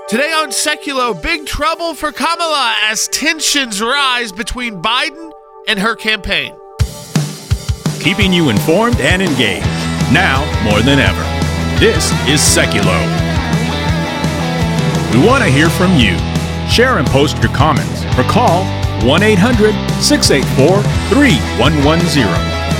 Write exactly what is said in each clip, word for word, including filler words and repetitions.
Today on Seculo, big trouble for Kamala as tensions rise between Biden and her campaign. Keeping you informed and engaged, now more than ever. This is Seculo. We want to hear from you. Share and post your comments or call one eight hundred, six eight four, three one one zero.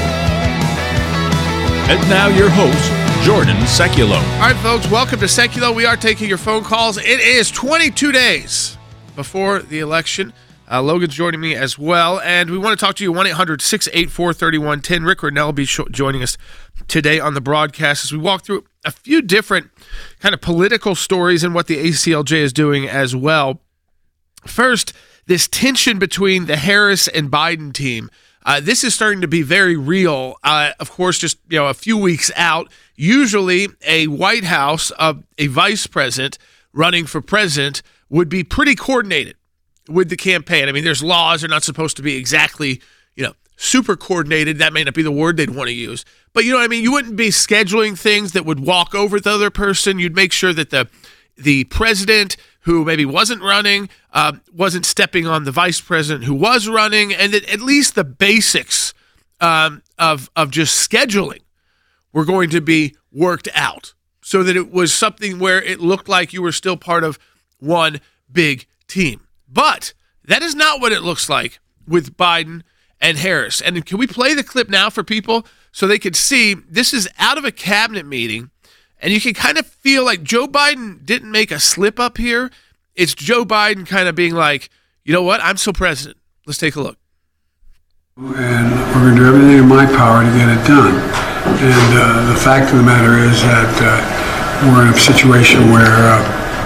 And now your host, Jordan Seculo. All right, folks, welcome to Seculo. We are taking your phone calls. It is twenty-two days before the election. Uh, Logan's joining me as well, and we want to talk to you, one eight hundred, six eight four, three one one zero. Rick Renell will be sh- joining us today on the broadcast as we walk through a few different kind of political stories and what the A C L J is doing as well. First, this tension between the Harris and Biden team. Uh, this is starting to be very real. Uh, of course, just you know, a few weeks out. Usually, a White House, uh, a vice president running for president would be pretty coordinated with the campaign. I mean, there's laws; they're not supposed to be exactly, you know, super coordinated. That may not be the word they'd want to use, but you know what I mean. You wouldn't be scheduling things that would walk over the other person. You'd make sure that the the president, who maybe wasn't running, uh, wasn't stepping on the vice president who was running, and that at least the basics um, of of just scheduling were going to be worked out so that it was something where it looked like you were still part of one big team. But that is not what it looks like with Biden and Harris. And can we play the clip now for people so they can see this is out of a cabinet meeting, and you can kind of feel like Joe Biden didn't make a slip up here. It's Joe Biden kind of being like, you know what, I'm still president. Let's take a look. And we're going to do everything in my power to get it done. And uh, the fact of the matter is that uh, we're in a situation where, uh,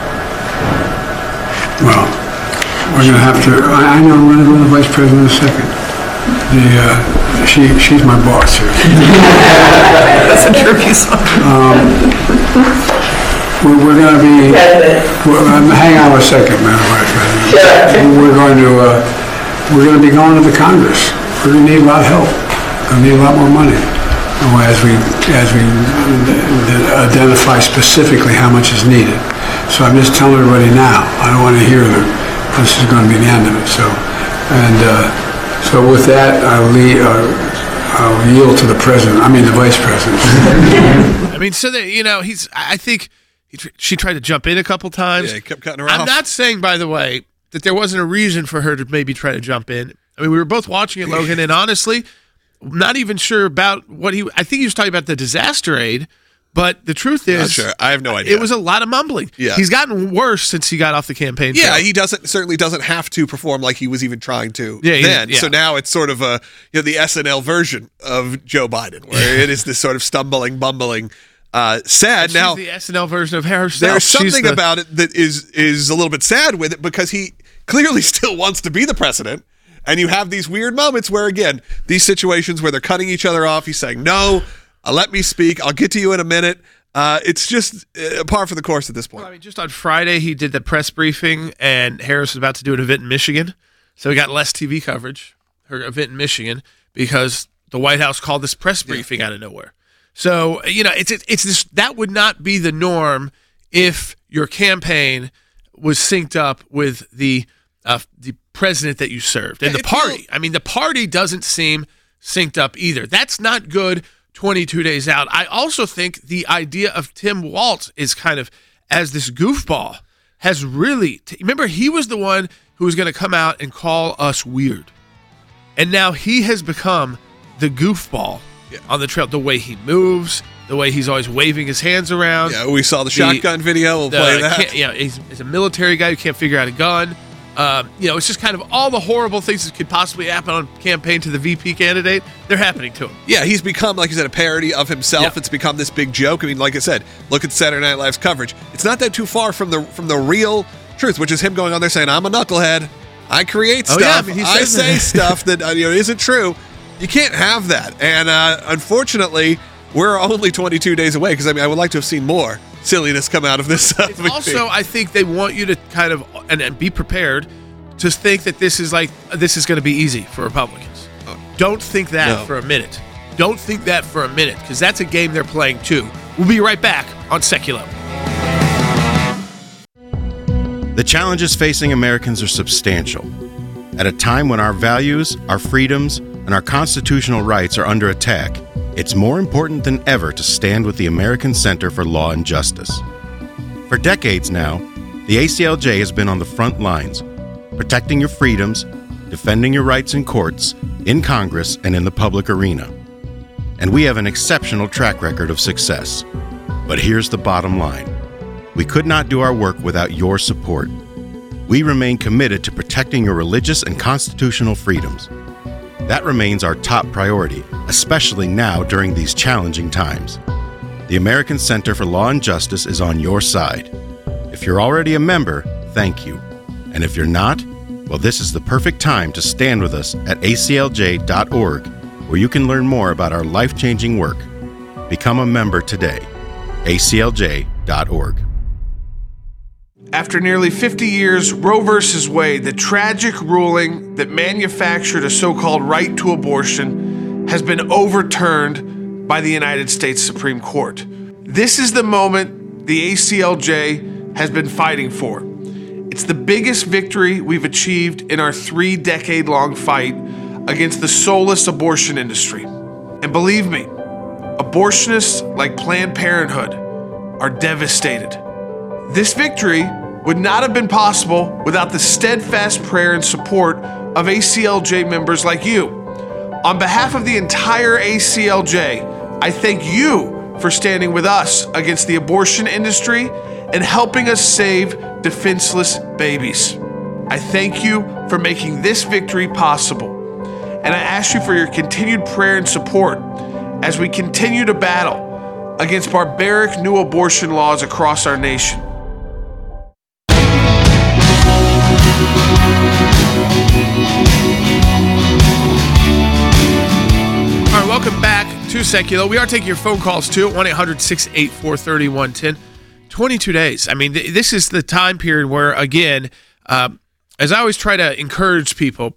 well, we're going to have to, I, I know I'm going to go to the vice president in a second. The, uh, she, she's my boss here. That's a tricky song. Um, we're, we're going to be, we're, um, hang on a second, Madam Vice President. Sure. We're going to, uh, we're going to be going to the Congress. We're going to need a lot of help. We're going to need a lot more money. As we as we identify specifically how much is needed. So I'm just telling everybody now. I don't want to hear that this is going to be the end of it. So, and uh, so with that, I'll, leave, uh, I'll yield to the president. I mean, the vice president. I mean, so that you know, he's. I think he, she tried to jump in a couple times. Yeah, he kept cutting her off. I'm not saying, by the way, that there wasn't a reason for her to maybe try to jump in. I mean, we were both watching it, Logan, and honestly, not even sure about what he. I think he was talking about the disaster aid, but the truth is, Not sure. I have no idea. It was a lot of mumbling. Yeah. He's gotten worse since he got off the campaign Yeah, trail. he doesn't certainly doesn't have to perform like he was even trying to Yeah, he- then. yeah. So now it's sort of a you know the S N L version of Joe Biden, where it is this sort of stumbling, bumbling, uh, sad. She's now the S N L version of herself. there's She's something the- about it that is is a little bit sad with it because he clearly still wants to be the president. And you have these weird moments where, again, these situations where they're cutting each other off. He's saying, no, uh, let me speak. I'll get to you in a minute. Uh, it's just uh, par for the course at this point. Well, I mean, just on Friday, he did the press briefing, and Harris was about to do an event in Michigan. So he got less T V coverage, her event in Michigan, because the White House called this press briefing yeah. out of nowhere. So, you know, it's, it's, it's this, that would not be the norm if your campaign was synced up with the uh, the president that you served and Yeah, the party. I mean, the party doesn't seem synced up either. That's not good twenty-two days out. I also think the idea of Tim Walz is kind of, as this goofball, has really, t- remember, he was the one who was going to come out and call us weird. And now he has become the goofball Yeah. on the trail. The way he moves, the way he's always waving his hands around. Yeah, we saw the shotgun video. We'll the- play that. can't- You know, he's, he's a military guy who can't figure out a gun. Um, you know, it's just kind of all the horrible things that could possibly happen on campaign to the V P candidate. They're happening to him. Yeah, he's become, like you said, a parody of himself. Yeah. It's become this big joke. I mean, like I said, look at Saturday Night Live's coverage. It's not that too far from the from the real truth, which is him going on there saying, "I'm a knucklehead. I create Oh, stuff. yeah, I mean, he I says say that. stuff that uh, you know isn't true." You can't have that. And uh, unfortunately, we're only twenty-two days away because I mean, I would like to have seen more silliness come out of this. Uh, It's also, I think they want you to kind of and, and be prepared to think that this is like this is going to be easy for Republicans. Don't think that No. for a minute. Don't think that for a minute, because that's a game they're playing too. We'll be right back on Seculo. The challenges facing Americans are substantial. At a time when our values, our freedoms, and our constitutional rights are under attack, it's more important than ever to stand with the American Center for Law and Justice. For decades now, the A C L J has been on the front lines, protecting your freedoms, defending your rights in courts, in Congress, and in the public arena. And we have an exceptional track record of success. But here's the bottom line. We could not do our work without your support. We remain committed to protecting your religious and constitutional freedoms. That remains our top priority, especially now during these challenging times. The American Center for Law and Justice is on your side. If you're already a member, thank you. And if you're not, well, this is the perfect time to stand with us at A C L J dot org, where you can learn more about our life-changing work. Become a member today. A C L J dot org. After nearly fifty years, Roe versus Wade, the tragic ruling that manufactured a so-called right to abortion, has been overturned by the United States Supreme Court. This is the moment the A C L J has been fighting for. It's the biggest victory we've achieved in our three-decade-long fight against the soulless abortion industry. And believe me, abortionists like Planned Parenthood are devastated. This victory would not have been possible without the steadfast prayer and support of A C L J members like you. On behalf of the entire A C L J, I thank you for standing with us against the abortion industry and helping us save defenseless babies. I thank you for making this victory possible. And I ask you for your continued prayer and support as we continue to battle against barbaric new abortion laws across our nation. All right, welcome back to Secular. We are taking your phone calls too at one eight hundred six eight four three one one zero. twenty-two days. I mean, th- this is the time period where, again, um, as I always try to encourage people,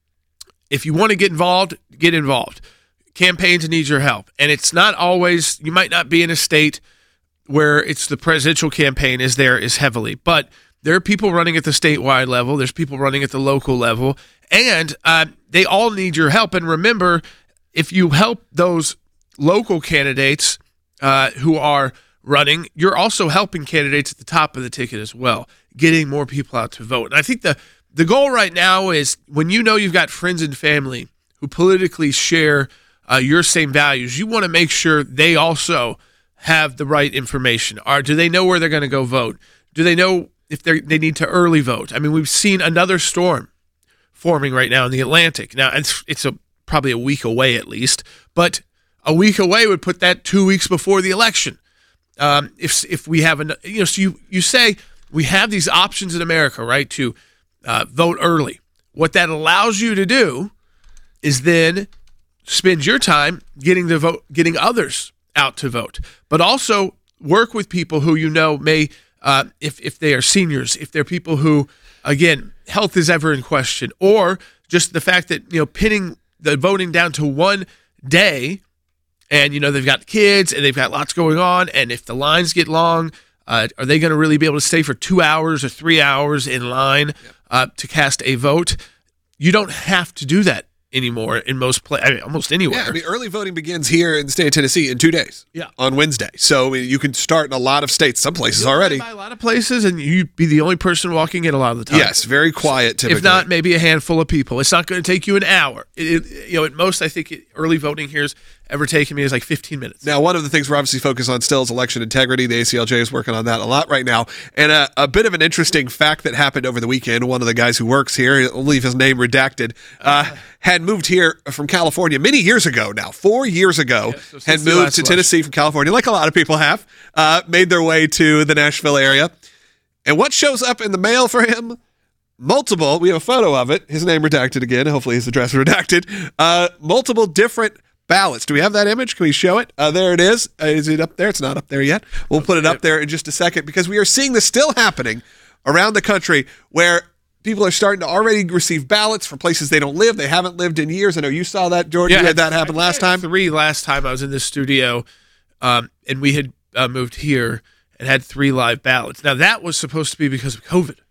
if you want to get involved, get involved. Campaigns need your help. And it's not always, you might not be in a state where it's the presidential campaign is there is heavily, but there are people running at the statewide level. There's people running at the local level, and uh, they all need your help. And remember, if you help those local candidates uh, who are running, you're also helping candidates at the top of the ticket as well, getting more people out to vote. And I think the, the goal right now is when you know you've got friends and family who politically share uh, your same values, you want to make sure they also have the right information. Or do they know where they're going to go vote? Do they know if they they need to early vote? I mean, we've seen another storm forming right now in the Atlantic. Now, it's it's a, probably a week away at least, but a week away would put that two weeks before the election. Um, if if we have an, you know, so you, you say we have these options in America, right, to uh, vote early. What that allows you to do is then spend your time getting the vote, getting others out to vote, but also work with people who you know may, uh, if if they are seniors, if they're people who, again, health is ever in question, or just the fact that, you know, pinning the voting down to one day. And, you know, they've got kids and they've got lots going on. And if the lines get long, uh, are they going to really be able to stay for two hours or three hours in line uh, to cast a vote? You don't have to do that anymore in most pla- I mean, almost anywhere. Yeah, I mean, early voting begins here in the state of Tennessee in two days. Yeah. On Wednesday. So I mean, you can start in a lot of states, some places already. By a lot of places, and you'd be the only person walking in a lot of the time. Yes, very quiet typically. If not, maybe a handful of people. It's not going to take you an hour. It, it, you know, at most, I think it, early voting here has ever taken me is like fifteen minutes. Now, one of the things we're obviously focused on still is election integrity. The A C L J is working on that a lot right now. And a, a bit of an interesting fact that happened over the weekend, one of the guys who works here, I'll leave his name redacted, uh, had moved here from California many years ago now, four years ago, yeah, so had moved to Tennessee from California, like a lot of people have, uh, made their way to the Nashville area. And what shows up in the mail for him? Multiple, we have a photo of it, his name redacted again, hopefully his address redacted, uh, multiple different ballots. Do we have that image? Can we show it? Uh, there it is. Uh, is it up there? It's not up there yet. We'll put it up there in just a second because we are seeing this still happening around the country where people are starting to already receive ballots for places they don't live. They haven't lived in years. I know you saw that, Jordan. Yeah, you had that happen I last had time. Three last time I was in the studio, um, and we had uh, moved here and had three live ballots. Now, that was supposed to be because of COVID.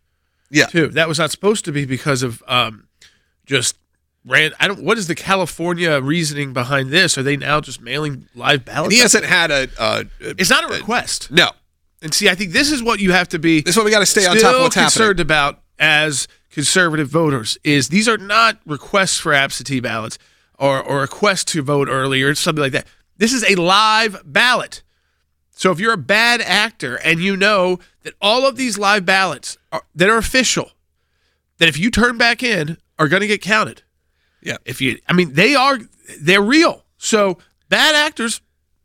Yeah. too. That was not supposed to be because of um, just ran. I don't. What is the California reasoning behind this? Are they now just mailing live ballots? And he hasn't had a. Uh, It's not a request. no. And see, I think this is what you have to be. This is what we got to stay on still top of what's concerned happening. about as conservative voters. Is these are not requests for absentee ballots or or requests to vote early or something like that. This is a live ballot. So if you're a bad actor and you know that all of these live ballots are, that are official, that if you turn back in are going to get counted. Yeah. If you, I mean, they are, they're real. So bad actors,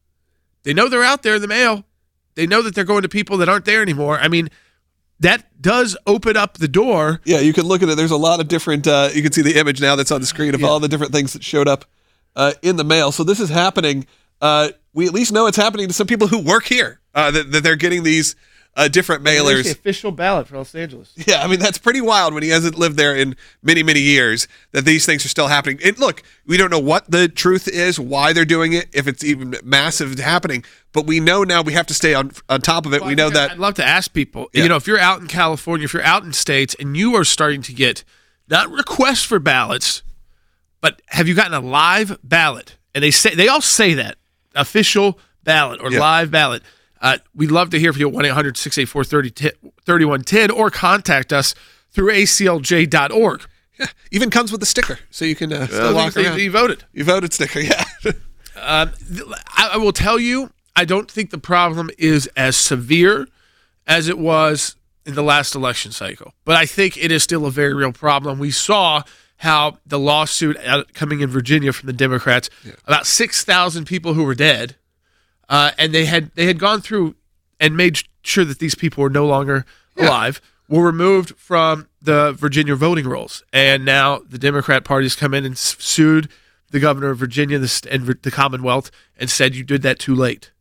they know they're out there in the mail. They know that they're going to people that aren't there anymore. I mean, that does open up the door. Yeah, you can look at it. There's a lot of different, uh, you can see the image now that's on the screen of Yeah. all the different things that showed up uh, in the mail. So this is happening. Uh, we at least know it's happening to some people who work here, uh, that, that they're getting these uh, different There's mailers. the official ballot for Los Angeles. Yeah, I mean, that's pretty wild when he hasn't lived there in many, many years, that these things are still happening. And look, we don't know what the truth is, why they're doing it, if it's even massive happening, but we know now we have to stay on on top of it. Well, we I know think that. I'd love to ask people, Yeah. you know, if you're out in California, if you're out in states and you are starting to get not requests for ballots, but have you gotten a live ballot? And they say they all say that official ballot or Yeah. live ballot. Uh, we'd love to hear from you at one eight hundred six eight four three oh one one oh or contact us through A C L J dot org. Yeah, even comes with a sticker, so you can uh, still Uh, walk they- around. they voted. You voted sticker, yeah. Um, th- I, I will tell you, I don't think the problem is as severe as it was in the last election cycle, but I think it is still a very real problem. We saw how the lawsuit out, coming in Virginia from the Democrats, about six thousand people who were dead, uh, and they had they had gone through and made sure that these people were no longer alive, were removed from the Virginia voting rolls, and now the Democrat party's come in and s- sued the governor of Virginia the, st- and the Commonwealth and said you did that too late.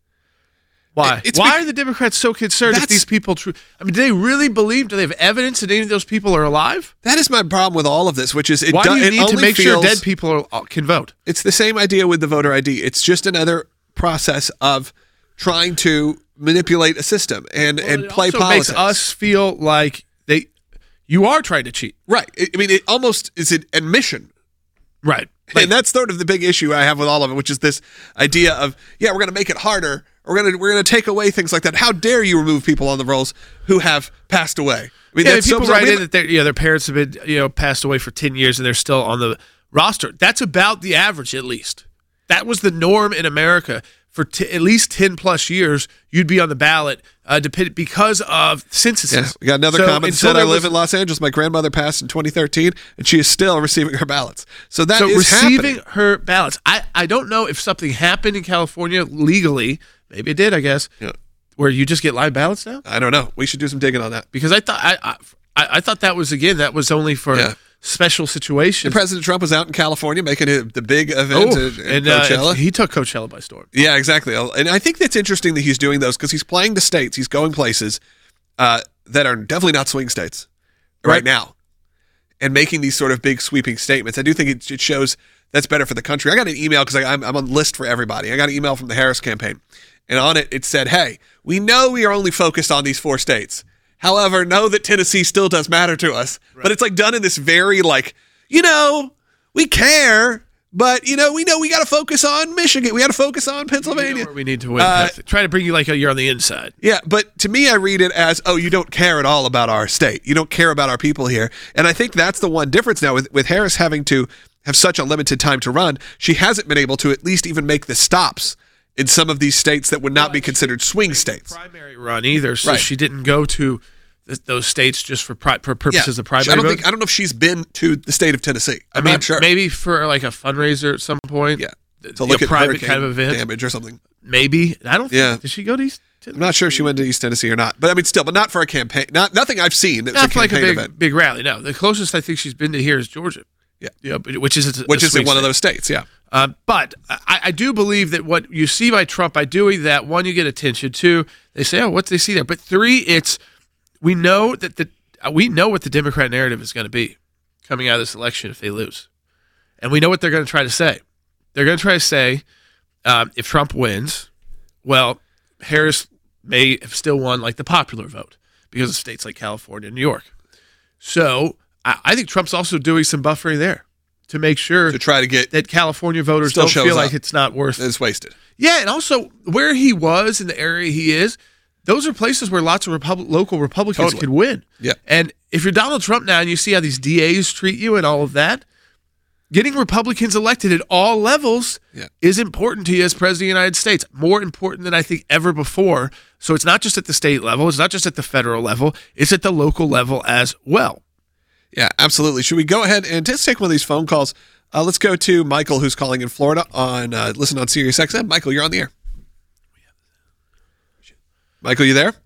Why? It's Why bec- are the Democrats so concerned if That's- these people? Tr- I mean, do they really believe? Do they have evidence that any of those people are alive? That is my problem with all of this, which is it, Why do, do you it need to only make feels, sure dead people are, can vote? It's the same idea with the voter I D. It's just another process of trying to manipulate a system and, and It play also politics. makes us feel like they, you are trying to cheat, right. I I mean, it almost is an admission. right? and that's sort of the big issue I have with all of it, which is this idea of, yeah, we're going to make it harder. We're going to we're going to take away things like that. How dare you remove people on the rolls who have passed away? I mean, Yeah, that's so people bizarre. write We in have- that their you know, their parents have been you know passed away for ten years and they're still on the roster. That's about the average, at least. That was the norm in America for t- at least ten plus years. You'd be on the ballot, uh, depend- because of censuses. Yeah, we got another So comment that until said, I there live was- in Los Angeles. My grandmother passed in twenty thirteen, and she is still receiving her ballots. So that So is receiving happening. her ballots. I, I don't know if something happened in California legally. Maybe it did, I guess. Yeah. Where you just get live ballots now? I don't know. We should do some digging on that. Because I thought I I, I thought that was again that was only for Yeah. special situations. And President Trump was out in California making it the big event Oh, at, at and uh, Coachella. he took Coachella by storm. Yeah, exactly. And I think that's interesting that he's doing those because he's playing the states. He's going places uh, that are definitely not swing states right, Right. now and making these sort of big sweeping statements. I do think it, it shows that's better for the country. I got an email because I'm, I'm on the list for everybody. I got an email from the Harris campaign. And on it, it said, hey, we know we are only focused on these four states. However, know that Tennessee still does matter to us. Right. But it's like done in this very like, you know, we care, but, you know, we know we got to focus on Michigan. We got to focus on We know Pennsylvania. where we need to win. Uh, Try to bring you like a, you're on the inside. Yeah, but to me, I read it as, oh, you don't care at all about our state. You don't care about our people here. And I think that's the one difference now with, with Harris having to have such a limited time to run. She hasn't been able to at least even make the stops in some of these states that would not be considered swing states. Primary run either, so Right. she didn't go to th- those states just for pri- for purposes of primary I don't vote. think I don't know if she's been to the state of Tennessee. I'm I mean, not sure. maybe for like a fundraiser at some point. Yeah, Th- to a look at private hurricane kind of event. damage or something. Maybe I don't. Yeah. Think, did she go to East? I'm not sure if she went to East Tennessee or not, but I mean, still, but not for a campaign. Not nothing I've seen. That's Not a for like a campaign big event. big rally. No, the closest I think she's been to here is Georgia. Yeah. Yeah, but- which is a, Which a is in swing one of state. those states. Yeah. Um, but I, I do believe that what you see by Trump, by doing that, one, you get attention. Two, they say, oh, what do they see there? But three, it's we know that the uh, we know what the Democrat narrative is going to be coming out of this election if they lose, and we know what they're going to try to say. They're going to try to say, um, if Trump wins, well, Harris may have still won like the popular vote because of states like California and New York. So I, I think Trump's also doing some buffering there to make sure To try to get that California voters Still don't shows feel like up. it's not worth it's wasted. Yeah, and also where he was in the area he is, those are places where lots of Repub- local Republicans Totally. could win. Yeah. And if you're Donald Trump now and you see how these D As treat you and all of that, getting Republicans elected at all levels Yeah. is important to you as president of the United States. More important than I think ever before. So it's not just at the state level. It's not just at the federal level. It's at the local level as well. Yeah, absolutely. Should we go ahead and just take one of these phone calls? Uh, let's go to Michael, who's calling in Florida on uh, listen on Sirius X M. Michael, you're on the air. Michael, you there?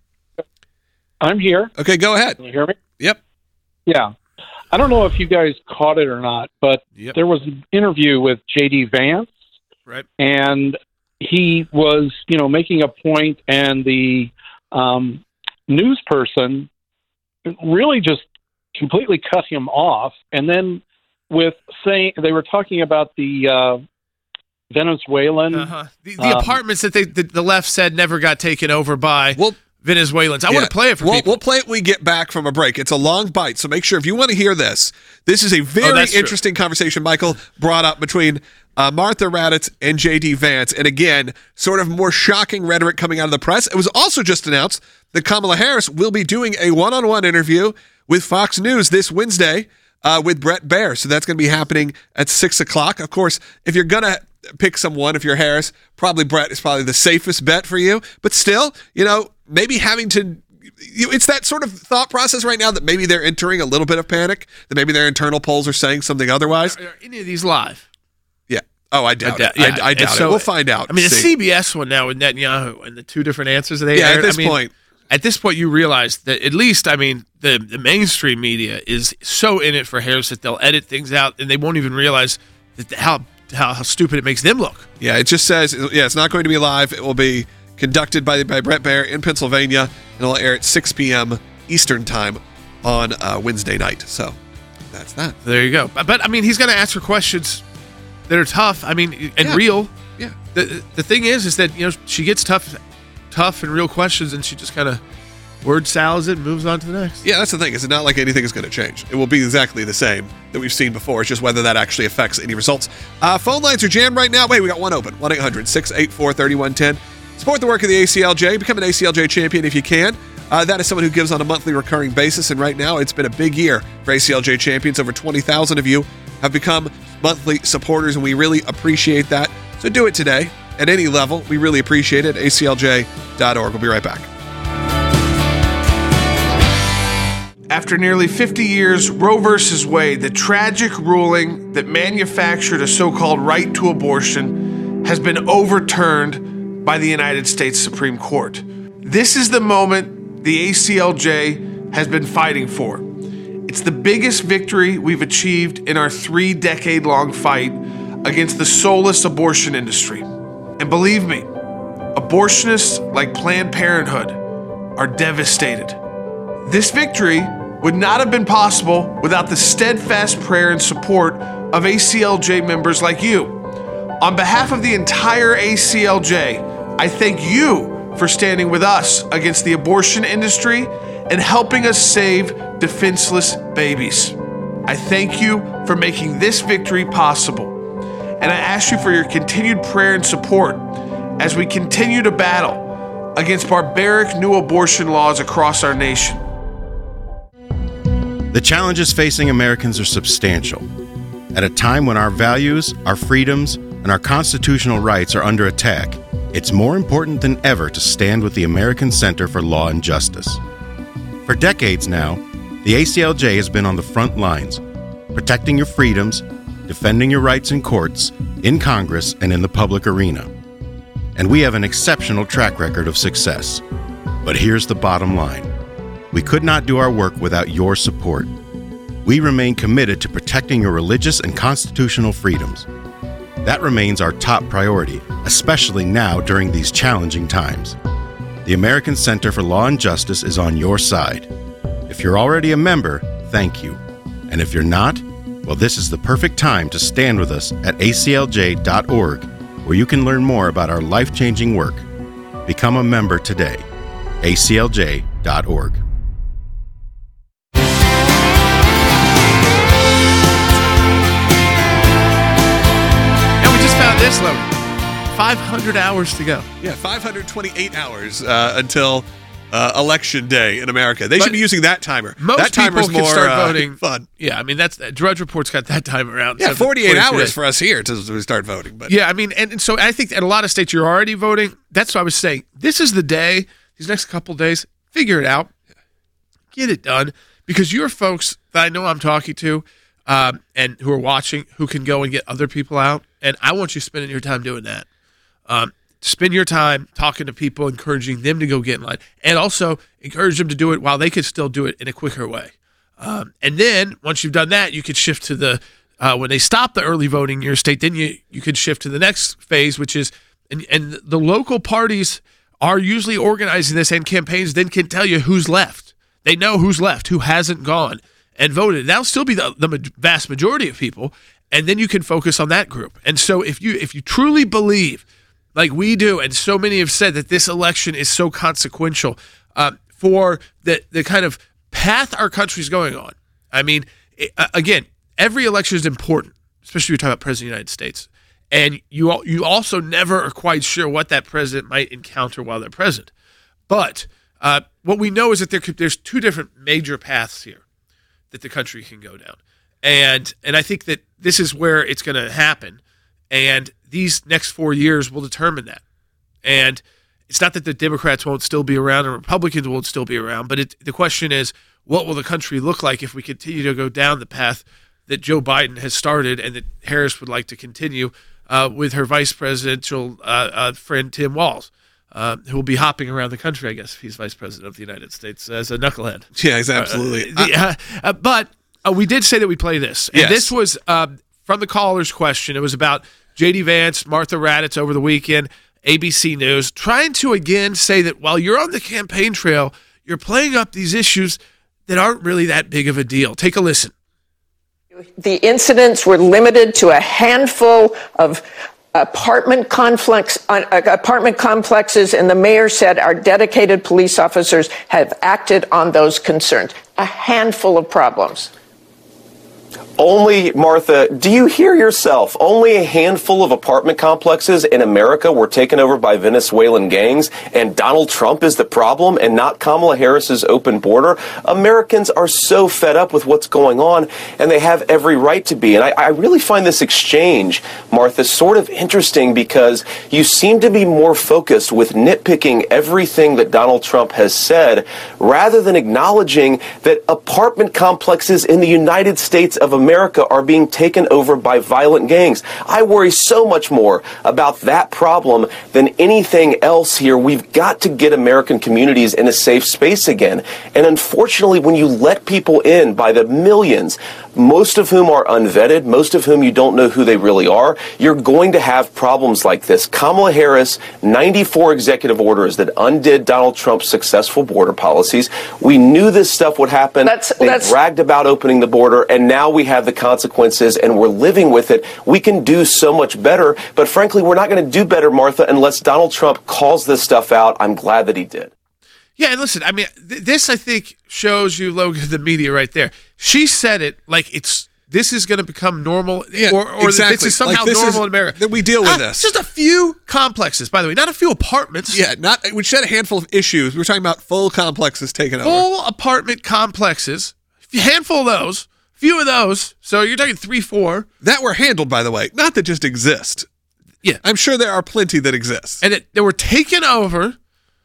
I'm here. Okay, go ahead. Can you hear me? Yep. Yeah. I don't know if you guys caught it or not, but Yep. there was an interview with J D Vance, Right. and he was, you know, making a point, and the um, news person really just completely cut him off. And then with saying they were talking about the uh, Venezuelan. Uh-huh. The, the Um, apartments that they, the, the left said never got taken over by Well, Venezuelans. I yeah, want to play it for we'll, people. We'll play it when we get back from a break. It's a long bite, so make sure if you want to hear this, this is a very that's true. interesting conversation Michael brought up between uh, Martha Raddatz and J D Vance. And again, sort of more shocking rhetoric coming out of the press. It was also just announced that Kamala Harris will be doing a one-on-one interview with Fox News this Wednesday uh, with Bret Baier. So that's going to be happening at six o'clock. Of course, if you're going to pick someone, if you're Harris, probably Bret is probably the safest bet for you. But still, you know, maybe having to you, it's that sort of thought process right now that maybe they're entering a little bit of panic, that maybe their internal polls are saying something otherwise. Are any of these live? Yeah. Oh, I doubt doubt- it. yeah. I, I And doubt so- it. We'll find out. I mean, the See. C B S one now with Netanyahu and the two different answers that they Yeah, at aired, this I mean, point. At this point, you realize that at least, I mean, the, the mainstream media is so in it for Harris that they'll edit things out and they won't even realize that how how, how stupid it makes them look. Yeah, it just says, yeah, it's not going to be live. It will be conducted by, by Bret Baier in Pennsylvania, and it'll air at six p.m. Eastern time on uh, Wednesday night. So that's that. There you go. But, but I mean, he's going to ask her questions that are tough. I mean, and Yeah. real. Yeah. The the thing is, is that, you know, she gets tough, tough and real questions, and she just kind of word salads it and moves on to the next. Yeah, that's the thing. Is it's not like anything is going to change. It will be exactly the same that we've seen before. It's just whether that actually affects any results. Uh, phone lines are jammed right now. Wait, we got one open. one eight hundred six eight four three one one zero. Support the work of the A C L J. Become an A C L J champion if you can. Uh, that is someone who gives on a monthly recurring basis. And right now, it's been a big year for A C L J champions. Over twenty thousand of you have become monthly supporters, and we really appreciate that. So do it today at any level. We really appreciate it. A C L J dot org. We'll be right back. After nearly fifty years, Roe versus Wade, the tragic ruling that manufactured a so-called right to abortion, has been overturned by the United States Supreme Court. This is the moment the A C L J has been fighting for. It's the biggest victory we've achieved in our three-decade-long fight against the soulless abortion industry. And believe me, abortionists like Planned Parenthood are devastated. This victory would not have been possible without the steadfast prayer and support of A C L J members like you. On behalf of the entire A C L J, I thank you for standing with us against the abortion industry and helping us save defenseless babies. I thank you for making this victory possible, and I ask you for your continued prayer and support as we continue to battle against barbaric new abortion laws across our nation. The challenges facing Americans are substantial. At a time when our values, our freedoms, and our constitutional rights are under attack, it's more important than ever to stand with the American Center for Law and Justice. For decades now, the A C L J has been on the front lines, protecting your freedoms, defending your rights in courts, in Congress, and in the public arena. And we have an exceptional track record of success. But here's the bottom line. We could not do our work without your support. We remain committed to protecting your religious and constitutional freedoms. That remains our top priority, especially now during these challenging times. The American Center for Law and Justice is on your side. If you're already a member, thank you. And if you're not, well, this is the perfect time to stand with us at A C L J dot org, where you can learn more about our life-changing work. Become a member today. A C L J dot org. five hundred hours to go. Yeah, five hundred twenty-eight hours uh, until uh, election day in America. They But should be using that timer. Most that timer's people can more start uh, voting. fun. Yeah, I mean, that's Drudge Report's got that time around. Yeah, So forty-eight twenty-two hours days. for us here to start voting. But Yeah, I mean, and, and so I think in a lot of states you're already voting. That's what I was saying. This is the day, these next couple days, figure it out. Get it done. Because you're folks that I know I'm talking to um, and who are watching who can go and get other people out. And I want you spending your time doing that. Um, spend your time talking to people, encouraging them to go get in line, and also encourage them to do it while they could still do it in a quicker way. Um, and then once you've done that, you could shift to the uh, when they stop the early voting in your state. Then you you could shift to the next phase, which is and, and the local parties are usually organizing this, and campaigns then can tell you who's left. They know who's left, who hasn't gone and voted. That'll still be the, the vast majority of people, and then you can focus on that group. And so if you if you truly believe, like we do, and so many have said that this election is so consequential uh, for the the kind of path our country's going on. I mean, it, uh, again, every election is important, especially when you're talking about President of the United States. And you al- you also never are quite sure what that president might encounter while they're president. But uh, what we know is that there could, there's two different major paths here that the country can go down. And and I think that this is where it's going to happen. And these next four years will determine that. And it's not that the Democrats won't still be around and Republicans won't still be around, but it, the question is, what will the country look like if we continue to go down the path that Joe Biden has started and that Harris would like to continue uh, with her vice presidential uh, uh, friend Tim Walz, uh, who will be hopping around the country, I guess, if he's vice president of the United States as a knucklehead. yeah, absolutely. Uh, the, uh, uh, but uh, we did say that we'd play this. And Yes. this was uh, from the caller's question. It was about J D Vance, Martha Raddatz over the weekend, A B C News, trying to again say that while you're on the campaign trail, you're playing up these issues that aren't really that big of a deal. Take a listen. The incidents were limited to a handful of apartment complex, uh, apartment complexes, and the mayor said our dedicated police officers have acted on those concerns. A handful of problems. Only, Martha, do you hear yourself? Only a handful of apartment complexes in America were taken over by Venezuelan gangs, and Donald Trump is the problem and not Kamala Harris's open border. Americans are so fed up with what's going on, and they have every right to be. And I, I really find this exchange, Martha, sort of interesting because you seem to be more focused with nitpicking everything that Donald Trump has said rather than acknowledging that apartment complexes in the United States of America America are being taken over by violent gangs. I worry so much more about that problem than anything else here. We've got to get American communities in a safe space again. And unfortunately, when you let people in by the millions, most of whom are unvetted, most of whom you don't know who they really are, you're going to have problems like this. Kamala Harris, ninety-four executive orders that undid Donald Trump's successful border policies. We knew this stuff would happen. That's, they that's... bragged about opening the border, and now we have the consequences, and we're living with it. We can do so much better, but frankly, we're not going to do better, Martha, unless Donald Trump calls this stuff out. I'm glad that he did. Yeah, and listen, I mean, th- this, I think, shows you, Logan, the media right there. She said it like it's this is going to become normal, Yeah, or, or exactly. that this is somehow Like, this normal is- in America. that we deal with Ah, this. Just a few complexes, by the way, not a few apartments. Yeah, not we said a handful of issues. We're talking about full complexes taken over. Full apartment complexes, a handful of those, few of those. So you're talking three, four. That were handled, by the way, not that just exist. Yeah. I'm sure there are plenty that exist. And it, they were taken over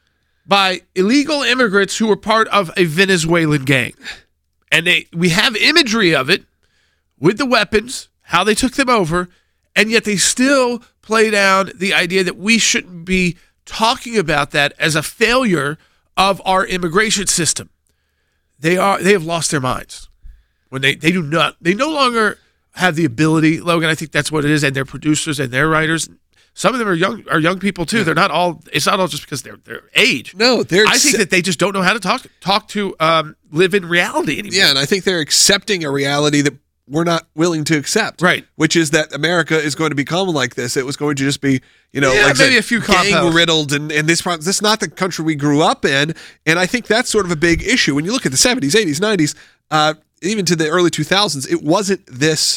by illegal immigrants who were part of a Venezuelan gang. And they we have imagery of it with the weapons, how they took them over, and yet they still play down the idea that we shouldn't be talking about that as a failure of our immigration system. They are they have lost their minds. When they, they do not they no longer have the ability, Logan, I think that's what it is, and their producers and their writers. Some of them are young are young people too. Yeah. They're not all it's not all just because they're their age. No, they're I think that they just don't know how to talk talk to um, live in reality anymore. Yeah, and I think they're accepting a reality that we're not willing to accept. Right. Which is that America is going to become like this. It was going to just be, you know, yeah, like maybe said, a few gang riddled and, and this problem. This is not the country we grew up in. And I think that's sort of a big issue. When you look at the seventies, eighties, nineties, uh, even to the early two thousands, it wasn't this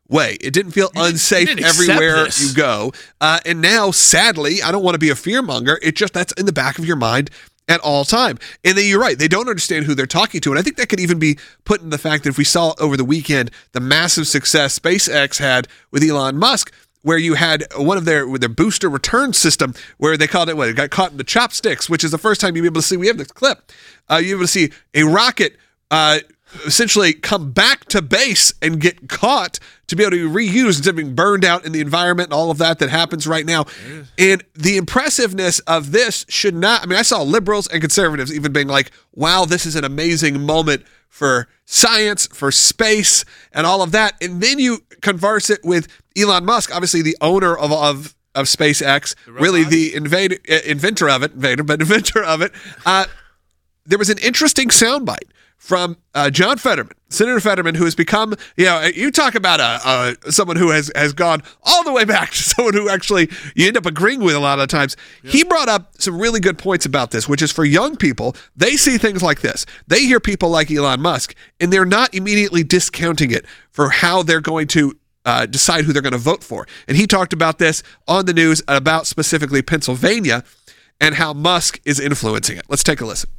way. It didn't feel You unsafe didn't accept everywhere this. you go. Uh, and now, sadly, I don't want to be a fearmonger. It just, that's in the back of your mind at all time. And then you're right. They don't understand who they're talking to. And I think that could even be put in the fact that if we saw over the weekend the massive success SpaceX had with Elon Musk, where you had one of their with their booster return system, where they called it what it got caught in the chopsticks, which is the first time you'll be able to see. We have this clip. Uh, you're able to see a rocket uh, essentially come back to base and get caught to be able to be reused instead of being burned out in the environment and all of that that happens right now. And the impressiveness of this should not, I mean, I saw liberals and conservatives even being like, wow, this is an amazing moment for science, for space, and all of that. And then you converse it with Elon Musk, obviously the owner of, of, of SpaceX, the really the invader, uh, inventor of it, invader, but inventor of it. Uh, there was an interesting soundbite from uh, John Fetterman, Senator Fetterman, who has become, you know, you talk about a, a someone who has, has gone all the way back to someone who actually you end up agreeing with a lot of times. Yep. He brought up some really good points about this, which is for young people, they see things like this. They hear people like Elon Musk, and they're not immediately discounting it for how they're going to uh, decide who they're going to vote for. And he talked about this on the news about specifically Pennsylvania and how Musk is influencing it. Let's take a listen.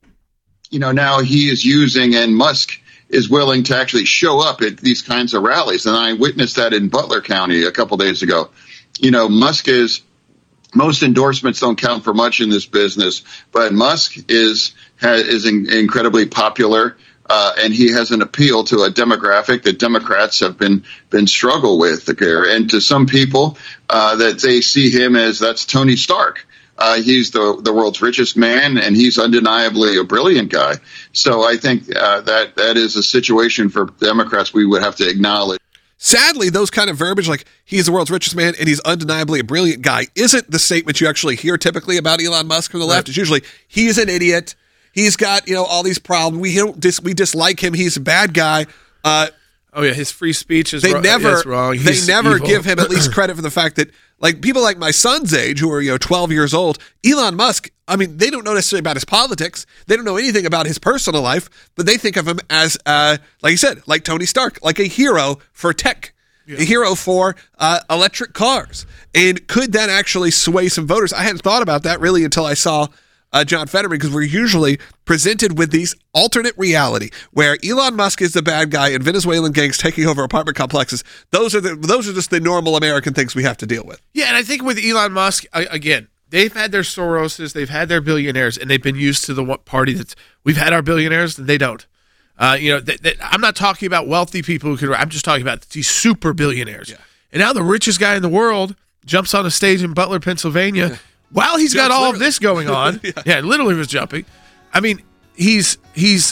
You know, now he is using, and Musk is willing to actually show up at these kinds of rallies. And I witnessed that in Butler County a couple days ago. You know, Musk is, most endorsements don't count for much in this business, but Musk is, has, is in, incredibly popular. Uh, and he has an appeal to a demographic that Democrats have been, been struggle with. And to some people, uh, that they see him as, that's Tony Stark. Uh, he's the the world's richest man, and he's undeniably a brilliant guy. So I think uh, that that is a situation for Democrats we would have to acknowledge. Sadly, those kind of verbiage, like he's the world's richest man and he's undeniably a brilliant guy, isn't the statement you actually hear typically about Elon Musk from the left. Right. It's usually he's an idiot. He's got, you know, all these problems. We don't dis- we dislike him. He's a bad guy. Uh, oh yeah, his free speech is they wrong. never That's wrong. He's they never evil. give him at least credit for the fact that, like, people like my son's age who are, you know, twelve years old, Elon Musk, I mean, they don't know necessarily about his politics. They don't know anything about his personal life, but they think of him as, uh, like you said, like Tony Stark, like a hero for tech, yeah. a hero for uh, electric cars. And could that actually sway some voters? I hadn't thought about that really until I saw uh, John Fetterman, because we're usually presented with these alternate reality where Elon Musk is the bad guy and Venezuelan gangs taking over apartment complexes. Those are the those are just the normal American things we have to deal with. Yeah, and I think with Elon Musk, again, they've had their Soroses, they've had their billionaires, and they've been used to the party that's, we've had our billionaires, and they don't. Uh, you know, they, they, I'm not talking about wealthy people who could, I'm just talking about these super billionaires. Yeah. And now the richest guy in the world jumps on a stage in Butler, Pennsylvania, yeah. while he's Jumps got all literally. of this going on. yeah. yeah, literally was jumping. I mean, he's he's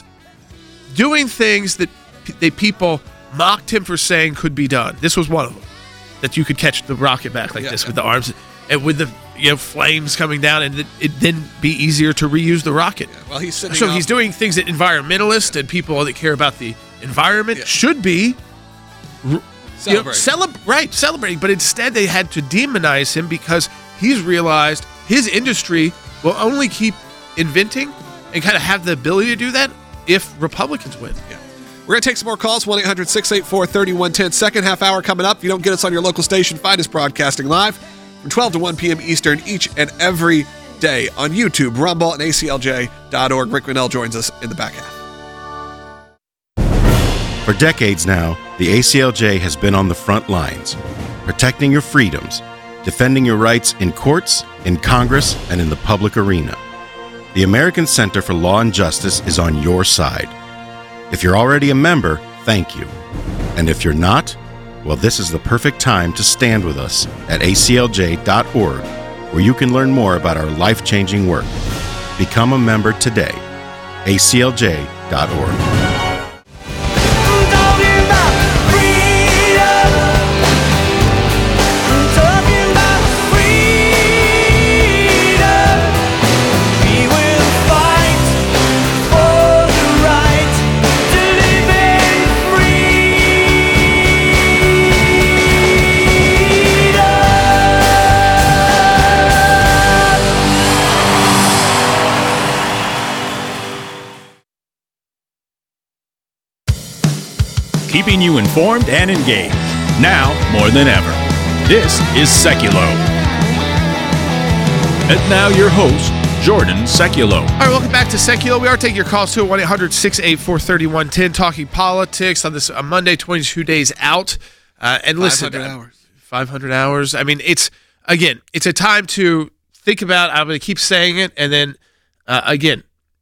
doing things that they people mocked him for saying could be done. This was one of them, that you could catch the rocket back like yeah, this yeah. with the arms and with the you know flames coming down, and it, it then be easier to reuse the rocket. Yeah, well, he's sitting so off. he's doing things that environmentalists and people that care about the environment yeah. should be r- celebrating. You know, celeb- right, celebrating. But instead, they had to demonize him because he's realized his industry will only keep inventing and kind of have the ability to do that if Republicans win. Yeah. We're going to take some more calls, one eight hundred six eight four three one one zero. Second half hour coming up. If you don't get us on your local station, find us broadcasting live from twelve to one p.m. Eastern each and every day on YouTube, Rumble, and A C L J dot org. Rick Grinnell joins us in the back half. For decades now, the A C L J has been on the front lines, protecting your freedoms, defending your rights in courts, in Congress, and in the public arena. The American Center for Law and Justice is on your side. If you're already a member, thank you. And if you're not, well, this is the perfect time to stand with us at A C L J dot org, where you can learn more about our life-changing work. Become a member today. A C L J dot org. Keeping you informed and engaged. now more than ever. This is Seculo. And now your host, Jordan Seculo. All right, welcome back to Seculo. We are taking your calls to one eight hundred six eight four three one one zero, talking politics on this uh, Monday, twenty-two days out. Uh, and listen, five hundred hours. five hundred hours. I mean, it's, again, it's a time to think about, I'm going to keep saying it, and then, uh, again,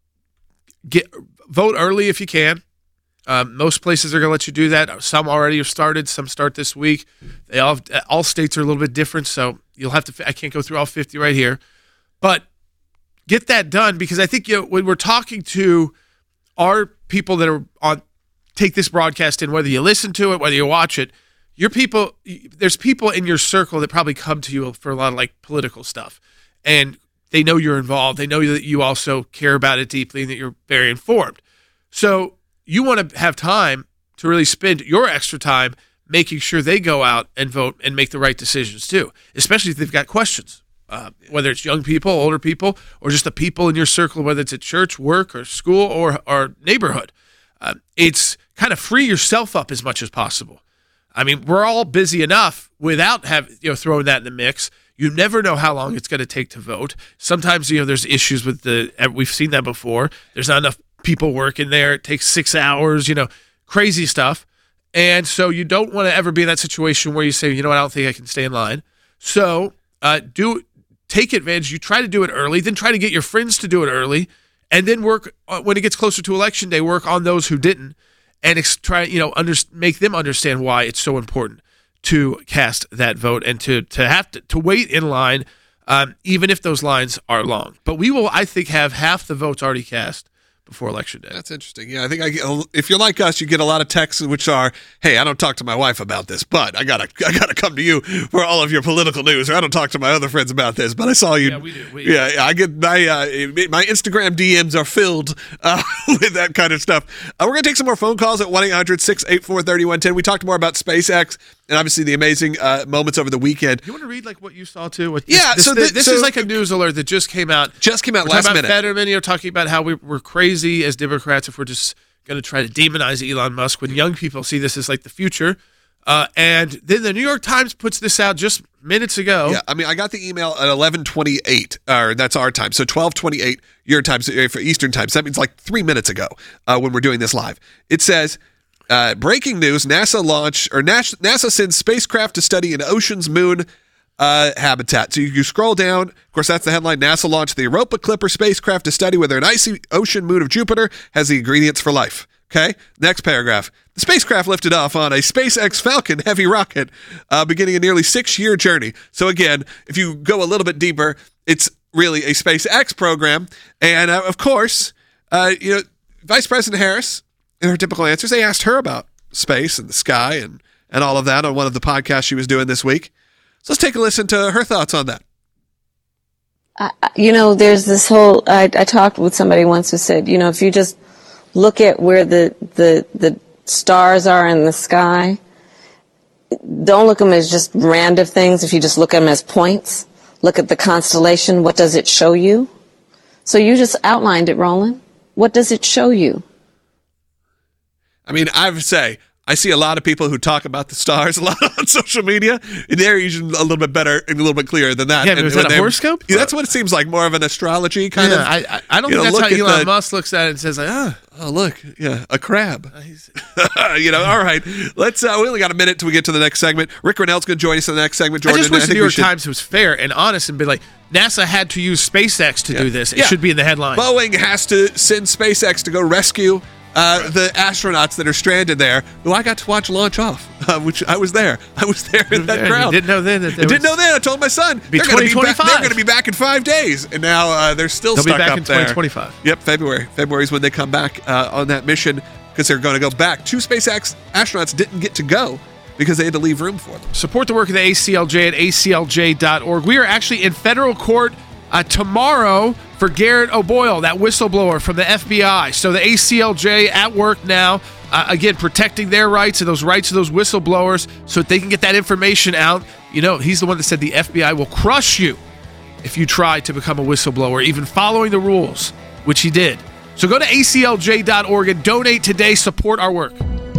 get vote early if you can. Um, most places are going to let you do that. Some already have started. Some start this week. They all all states are a little bit different, so you'll have to. I can't go through all fifty right here, but get that done, because I think, you know, when we're talking to our people that are on, take this broadcast in, whether you listen to it, whether you watch it, your people, there's people in your circle that probably come to you for a lot of like political stuff, and they know you're involved. They know that you also care about it deeply and that you're very informed. So you want to have time to really spend your extra time making sure they go out and vote and make the right decisions too, especially if they've got questions, uh, whether it's young people, older people, or just the people in your circle, whether it's at church, work, or school, or, or neighborhood. Uh, it's kind of free yourself up as much as possible. I mean, we're all busy enough without have, you know, throwing that in the mix. You never know how long it's going to take to vote. Sometimes, you know, there's issues with the, we've seen that before. There's not enough people working there. It takes six hours, you know, crazy stuff. And so you don't want to ever be in that situation where you say, you know what, I don't think I can stay in line. So uh, do take advantage. You try to do it early, then try to get your friends to do it early, and then work, uh, when it gets closer to election day, work on those who didn't, and ex- try, you know, under, make them understand why it's so important to cast that vote and to to have to, to wait in line, um, even if those lines are long. But we will, I think, have half the votes already cast before election day. That's interesting. Yeah, I think I get, if you're like us, you get a lot of texts which are, "Hey, I don't talk to my wife about this, but I gotta, I gotta come to you for all of your political news." Or I don't talk to my other friends about this, but I saw you. Yeah, we do. We, yeah, I get my uh, my Instagram D Ms are filled uh, with that kind of stuff. Uh, we're gonna take some more phone calls at one eight hundred six eight four three one one zero. We talked more about SpaceX and obviously the amazing uh, moments over the weekend. You want to read like what you saw too? What, yeah. This, so this, the, this so, is like a news alert that just came out. Just came out we're last talking about minute. Fetterman, you know, talking about how we, we're crazy as Democrats if we're just going to try to demonize Elon Musk when young people see this as like the future. Uh, and then the New York Times puts this out just minutes ago. Yeah, I mean, I got the email at eleven twenty-eight, or that's our time. So twelve twenty-eight your time, so for Eastern time. So that means like three minutes ago uh, when we're doing this live. It says, uh, breaking news, NASA launch, or NASA, NASA sends spacecraft to study an ocean's moon uh, habitat. So you, you scroll down. Of course, that's the headline. NASA launched the Europa Clipper spacecraft to study whether an icy ocean moon of Jupiter has the ingredients for life. Okay, next paragraph. The spacecraft lifted off on a SpaceX Falcon Heavy rocket, uh, beginning a nearly six-year journey. So again, if you go a little bit deeper, it's really a SpaceX program. And uh, of course, uh, you know, Vice President Harris, in her typical answers, they asked her about space and the sky and, and all of that on one of the podcasts she was doing this week. So let's take a listen to her thoughts on that. Uh, you know, there's this whole, I, I talked with somebody once who said, you know, if you just look at where the, the, the stars are in the sky, don't look at them as just random things. If you just look at them as points, look at the constellation, what does it show you? So you just outlined it, Roland. What does it show you? I mean, I would say, I see a lot of people who talk about the stars a lot on social media. They're usually a little bit better and a little bit clearer than that. Yeah, but is that a horoscope? Yeah, that's what it seems like, more of an astrology kind yeah, of. I, I, I don't think know, that's how Elon the, Musk looks at it and says, like, ah. Oh, look, yeah, a crab. you know, all right. Let's, uh, we only got a minute till we get to the next segment. Rick Renell's going to join us in the next segment. Jordan, I just wish I the New York should... Times was fair and honest and be like, NASA had to use SpaceX to yeah. do this. It yeah. should be in the headline. Boeing has to send SpaceX to go rescue Uh, the astronauts that are stranded there, who I got to watch launch off, uh, which I was there. I was there in that there. crowd. You didn't know then that I didn't know then. I told my son be they're going to be back. twenty twenty-five. They're going to be back in five days, and now uh, they're still They'll stuck be back up in there. twenty twenty-five. Yep, February. February is when they come back uh, on that mission because they're going to go back. Two SpaceX astronauts didn't get to go because they had to leave room for them. Support the work of the A C L J at A C L J dot org. We are actually in federal court uh, tomorrow for Garrett O'Boyle, that whistleblower from the F B I. So the A C L J at work now, uh, again, protecting their rights and those rights of those whistleblowers so that they can get that information out. You know, he's the one that said the F B I will crush you if you try to become a whistleblower, even following the rules, which he did. So go to A C L J dot org and donate today. Support our work.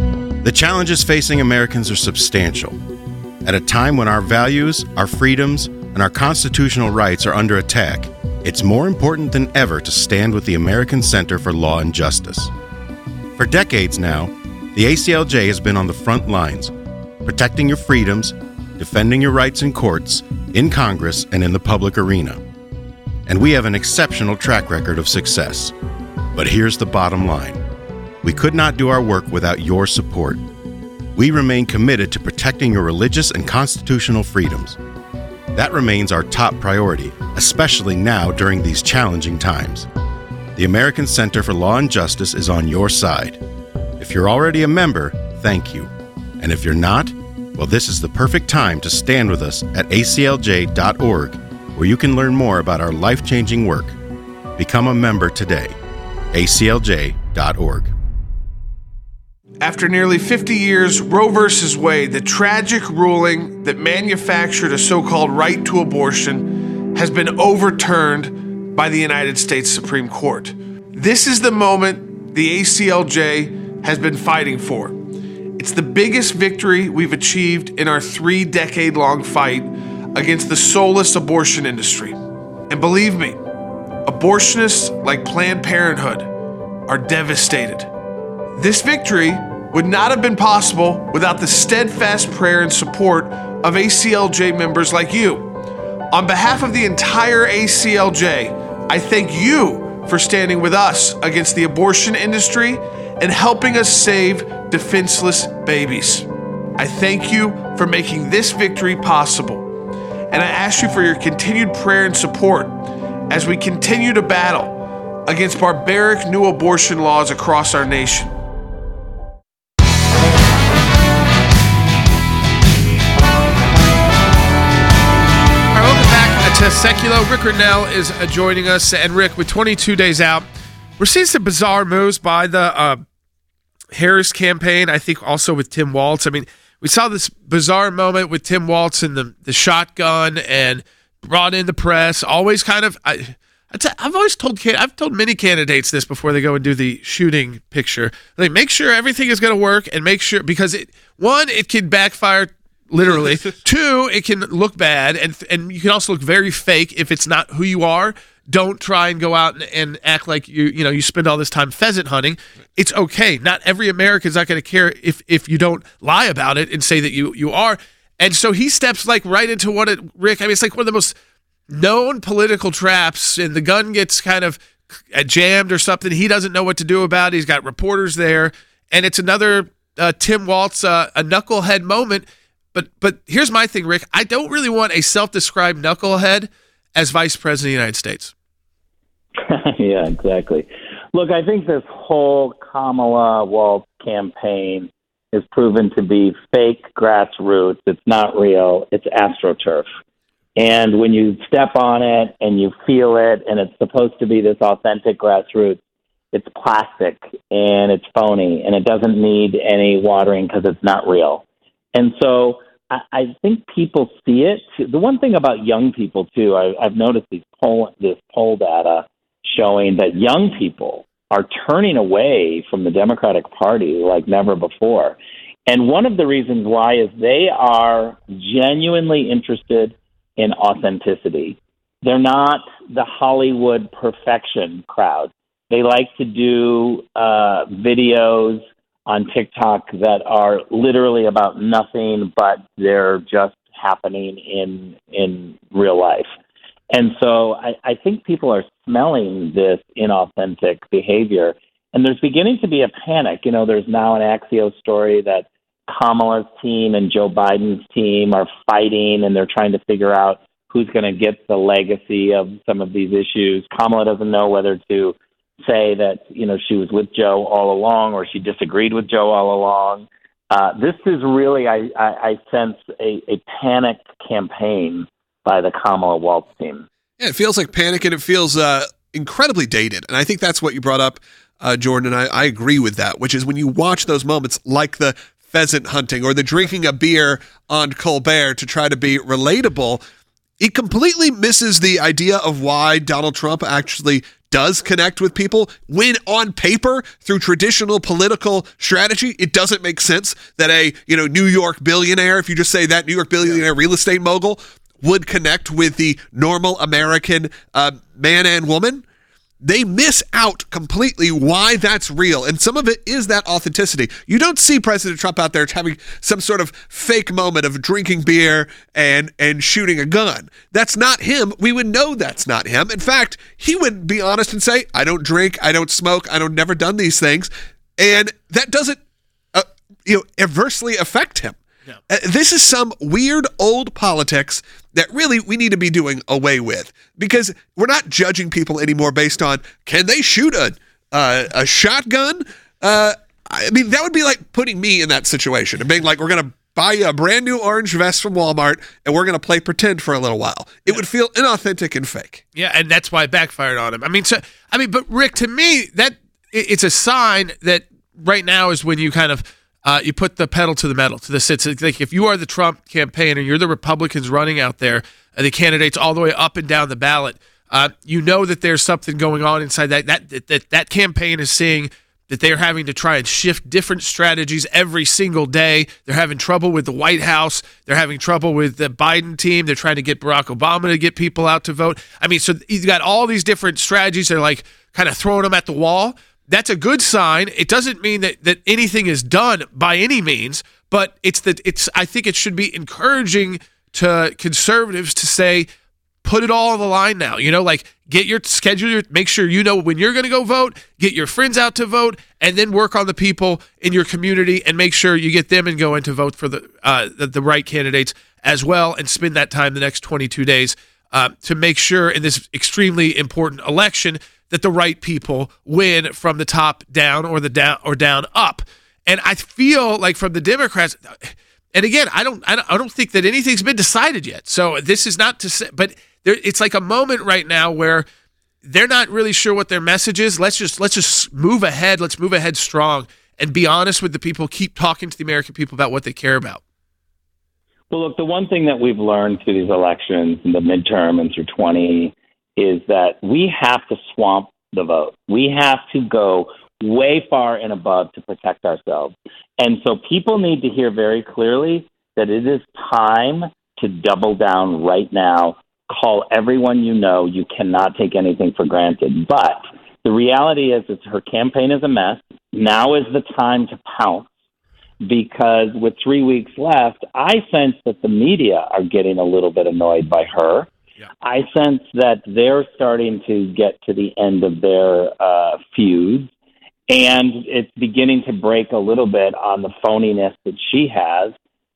The challenges facing Americans are substantial. At a time when our values, our freedoms, and our constitutional rights are under attack, it's more important than ever to stand with the American Center for Law and Justice. For decades now, the A C L J has been on the front lines, protecting your freedoms, defending your rights in courts, in Congress, and in the public arena. And we have an exceptional track record of success. But here's the bottom line. We could not do our work without your support. We remain committed to protecting your religious and constitutional freedoms. That remains our top priority, especially now during these challenging times. The American Center for Law and Justice is on your side. If you're already a member, thank you. And if you're not, well, this is the perfect time to stand with us at A C L J dot org, where you can learn more about our life-changing work. Become a member today. A C L J dot org. After nearly fifty years, Roe versus Wade, the tragic ruling that manufactured a so-called right to abortion, has been overturned by the United States Supreme Court. This is the moment the A C L J has been fighting for. It's the biggest victory we've achieved in our three-decade-long fight against the soulless abortion industry. And believe me, abortionists like Planned Parenthood are devastated. This victory would not have been possible without the steadfast prayer and support of A C L J members like you. On behalf of the entire A C L J, I thank you for standing with us against the abortion industry and helping us save defenseless babies. I thank you for making this victory possible. And I ask you for your continued prayer and support as we continue to battle against barbaric new abortion laws across our nation. To Seculo, Rick Grenell is uh, joining us. And Rick, with twenty-two days out, we're seeing some bizarre moves by the uh, Harris campaign, I think also with Tim Walz. I mean, we saw this bizarre moment with Tim Walz and the, the shotgun and brought in the press, always kind of, I, I t- I've always told, I've told many candidates this before they go and do the shooting picture. Like, make sure everything is going to work and make sure, because it, one, it can backfire literally. Two, it can look bad, and and you can also look very fake if it's not who you are. Don't try and go out and, and act like you you know you spend all this time pheasant hunting. It's okay. Not every American's not going to care if if you don't lie about it and say that you you are. And so he steps like right into what it, Rick. I mean, it's like one of the most known political traps, and the gun gets kind of jammed or something. He doesn't know what to do about it. He's got reporters there, and it's another uh, Tim Walz, uh, a knucklehead moment. But but here's my thing, Rick. I don't really want a self-described knucklehead as vice president of the United States. Yeah, exactly. Look, I think this whole Kamala Walz campaign is proven to be fake grassroots. It's not real. It's AstroTurf. And when you step on it and you feel it and it's supposed to be this authentic grassroots, it's plastic and it's phony and it doesn't need any watering because it's not real. And so I, I think people see it. The one thing about young people, too, I, I've noticed these poll, this poll data showing that young people are turning away from the Democratic Party like never before. And one of the reasons why is they are genuinely interested in authenticity. They're not the Hollywood perfection crowd. They like to do uh, videos on TikTok that are literally about nothing, but they're just happening in in real life. And so I, I think people are smelling this inauthentic behavior, and there's beginning to be a panic. You know, there's now an Axios story that Kamala's team and Joe Biden's team are fighting, and they're trying to figure out who's going to get the legacy of some of these issues. Kamala doesn't know whether to say that, you know, she was with Joe all along or she disagreed with Joe all along. Uh, this is really, I, I, I sense, a, a panicked campaign by the Kamala Walz team. Yeah, it feels like panic, and it feels uh, incredibly dated. And I think that's what you brought up, uh, Jordan, and I, I agree with that, which is when you watch those moments like the pheasant hunting or the drinking a beer on Colbert to try to be relatable, it completely misses the idea of why Donald Trump actually does connect with people, when on paper through traditional political strategy, it doesn't make sense that a, you know, New York billionaire, if you just say that New York billionaire real estate mogul would connect with the normal American uh, man and woman. They miss out completely why that's real. And some of it is that authenticity. You don't see President Trump out there having some sort of fake moment of drinking beer and, and shooting a gun. That's not him. We would know that's not him. In fact, he would be honest and say, I don't drink, I don't smoke, I don't never done these things. And that doesn't uh, you know, adversely affect him. No. Uh, this is some weird old politics that really we need to be doing away with, because we're not judging people anymore based on, can they shoot a uh, a shotgun? Uh, I mean, that would be like putting me in that situation and being like, we're going to buy you a brand new orange vest from Walmart and we're going to play pretend for a little while. It yeah. would feel inauthentic and fake. Yeah, and that's why it backfired on him. I mean, so I mean, but Rick, to me, that it's a sign that right now is when you kind of Uh, you put the pedal to the metal, to the sit. Like if you are the Trump campaign and you're the Republicans running out there, uh, the candidates all the way up and down the ballot, uh, you know that there's something going on inside that. That, that that that campaign is seeing that they're having to try and shift different strategies every single day. They're having trouble with the White House. They're having trouble with the Biden team. They're trying to get Barack Obama to get people out to vote. I mean, so you've got all these different strategies. They're like kind of throwing them at the wall. That's a good sign. It doesn't mean that, that anything is done by any means, but it's that it's. I think it should be encouraging to conservatives to say, put it all on the line now. You know, like get your schedule, your, make sure you know when you're going to go vote, get your friends out to vote, and then work on the people in your community and make sure you get them and go in to vote for the uh, the, the right candidates as well, and spend that time the next twenty-two days uh, to make sure in this extremely important election that the right people win from the top down or the down or down up. And I feel like from the Democrats, and again, I don't, I don't, I don't think that anything's been decided yet. So this is not to say, but there, it's like a moment right now where they're not really sure what their message is. Let's just, let's just move ahead. Let's move ahead strong and be honest with the people. Keep talking to the American people about what they care about. Well, look, the one thing that we've learned through these elections, in the midterm and through twenty, is that we have to swamp the vote. We have to go way far and above to protect ourselves. And so people need to hear very clearly that it is time to double down right now. Call everyone you know. You cannot take anything for granted. But the reality is that her campaign is a mess. Now is the time to pounce, because with three weeks left, I sense that the media are getting a little bit annoyed by her. Yeah. I sense that they're starting to get to the end of their uh, feuds, and it's beginning to break a little bit on the phoniness that she has.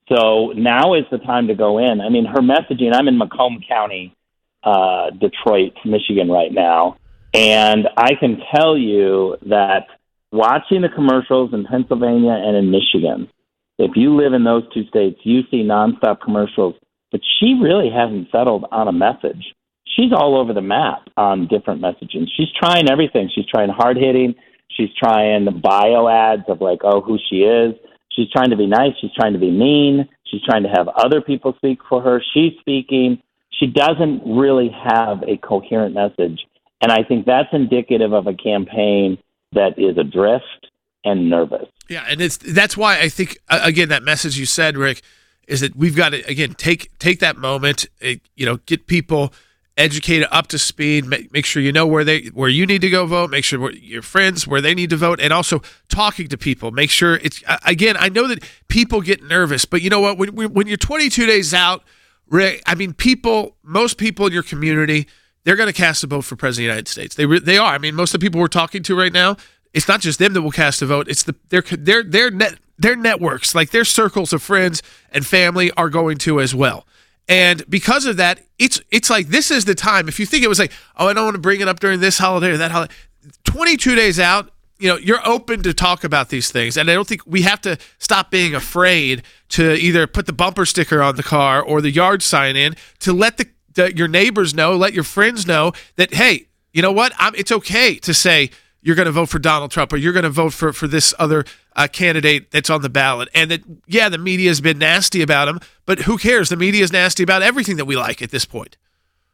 So now is the time to go in. I mean, her messaging, I'm in Macomb County, uh, Detroit, Michigan right now, and I can tell you that watching the commercials in Pennsylvania and in Michigan, if you live in those two states, you see nonstop commercials. But she really hasn't settled on a message. She's all over the map on different messaging. She's trying everything. She's trying hard-hitting. She's trying bio ads of like, oh, who she is. She's trying to be nice. She's trying to be mean. She's trying to have other people speak for her. She's speaking. She doesn't really have a coherent message. And I think that's indicative of a campaign that is adrift and nervous. Yeah, and it's that's why I think, again, that message you said, Rick, is that we've got to, again, take take that moment, you know, get people educated, up to speed, make, make sure you know where they where you need to go vote, make sure where, your friends where they need to vote, and also talking to people. Make sure it's, again, I know that people get nervous, but you know what? When, when you're twenty-two days out, Rick, I mean, people, most people in your community, they're going to cast a vote for President of the United States. They they are. I mean, most of the people we're talking to right now, it's not just them that will cast a vote. It's the their their their net their networks, like their circles of friends and family, are going to as well. And because of that, it's it's like this is the time. If you think it was like, oh, I don't want to bring it up during this holiday or that holiday, twenty-two days out, you know, you're open to talk about these things. And I don't think we have to stop being afraid to either put the bumper sticker on the car or the yard sign in, to let the, the your neighbors know, let your friends know that, hey, you know what? I'm, it's okay to say you're going to vote for Donald Trump or you're going to vote for, for this other uh, candidate that's on the ballot. And that, yeah, the media has been nasty about him, but who cares? The media is nasty about everything that we like at this point.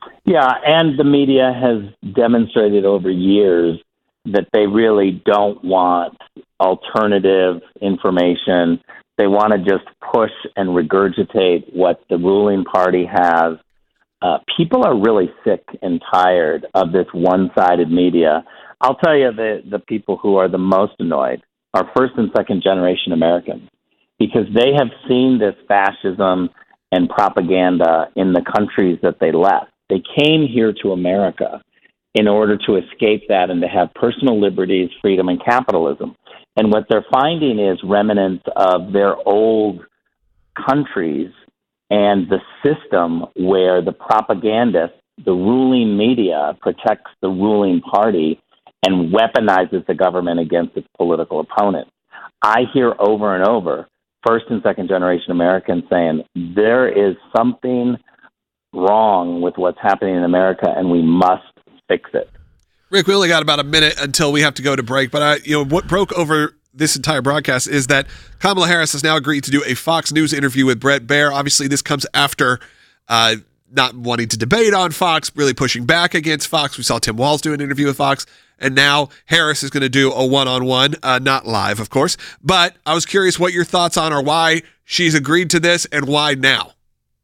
Yeah, and the media has demonstrated over years that they really don't want alternative information. They want to just push and regurgitate what the ruling party has. Uh, people are really sick and tired of this one-sided media. I'll tell you, the, the people who are the most annoyed are first and second generation Americans, because they have seen this fascism and propaganda in the countries that they left. They came here to America in order to escape that and to have personal liberties, freedom, and capitalism. And what they're finding is remnants of their old countries and the system where the propagandist, the ruling media, protects the ruling party and weaponizes the government against its political opponents. I hear over and over first and second generation Americans saying there is something wrong with what's happening in America and we must fix it. Rick, we only got about a minute until we have to go to break, but I, you know, what broke over this entire broadcast is that Kamala Harris has now agreed to do a Fox News interview with Bret Baier. Obviously, this comes after uh, not wanting to debate on Fox, really pushing back against Fox. We saw Tim Walz do an interview with Fox, and now Harris is going to do a one-on-one, uh, not live, of course. But I was curious what your thoughts on or why she's agreed to this and why now.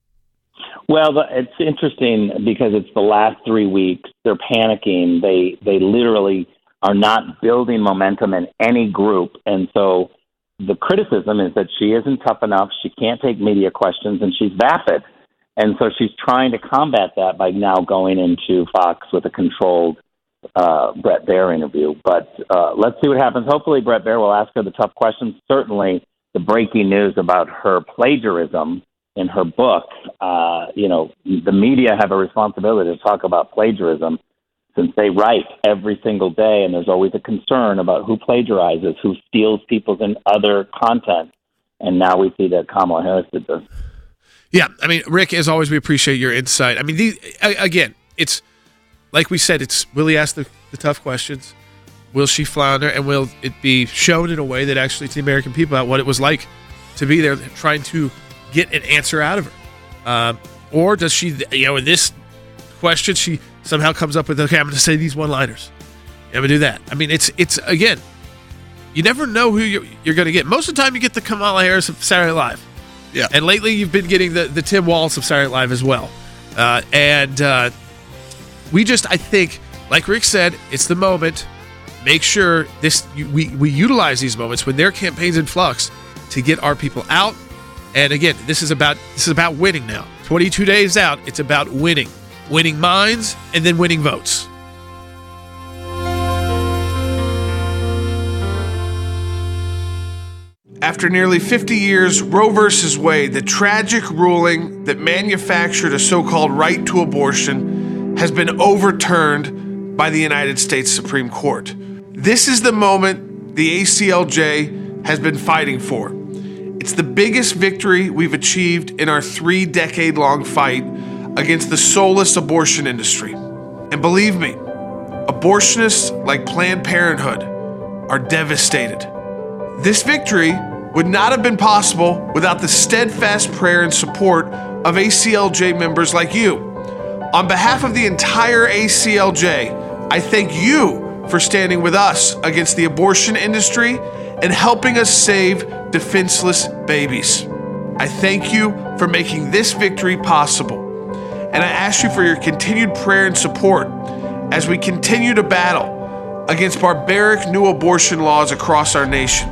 Well, it's interesting because it's the last three weeks. They're panicking. They they literally are not building momentum in any group. And so the criticism is that she isn't tough enough. She can't take media questions, and she's vapid. And so she's trying to combat that by now going into Fox with a controlled uh, Bret Baier interview. But uh, let's see what happens. Hopefully Bret Baier will ask her the tough questions. Certainly the breaking news about her plagiarism in her book, uh, you know, the media have a responsibility to talk about plagiarism since they write every single day, and there's always a concern about who plagiarizes, who steals people's and other content. And now we see that Kamala Harris did this. Yeah, I mean, Rick, as always, we appreciate your insight. I mean, these, again, it's like we said, it's will he ask the, the tough questions? Will she flounder? And will it be shown in a way that actually to the American people about what it was like to be there trying to get an answer out of her? Um, or does she, you know, in this question, she somehow comes up with, okay, I'm going to say these one-liners. I'm going to do that. I mean, it's, it's again, you never know who you're, you're going to get. Most of the time, you get the Kamala Harris of Saturday Night Live. Yeah. And lately, you've been getting the, the Tim Walz of Saturday Night Live as well. Uh, and uh, we just, I think, like Rick said, it's the moment. Make sure this we, we utilize these moments when their campaign's in flux to get our people out. And again, this is about this is about winning now. twenty-two days out, it's about winning. Winning minds and then winning votes. After nearly fifty years, Roe versus Wade, the tragic ruling that manufactured a so-called right to abortion, has been overturned by the United States Supreme Court. This is the moment the A C L J has been fighting for. It's the biggest victory we've achieved in our three-decade-long fight against the soulless abortion industry. And believe me, abortionists like Planned Parenthood are devastated. This victory would not have been possible without the steadfast prayer and support of A C L J members like you. On behalf of the entire A C L J, I thank you for standing with us against the abortion industry and helping us save defenseless babies. I thank you for making this victory possible. And I ask you for your continued prayer and support as we continue to battle against barbaric new abortion laws across our nation.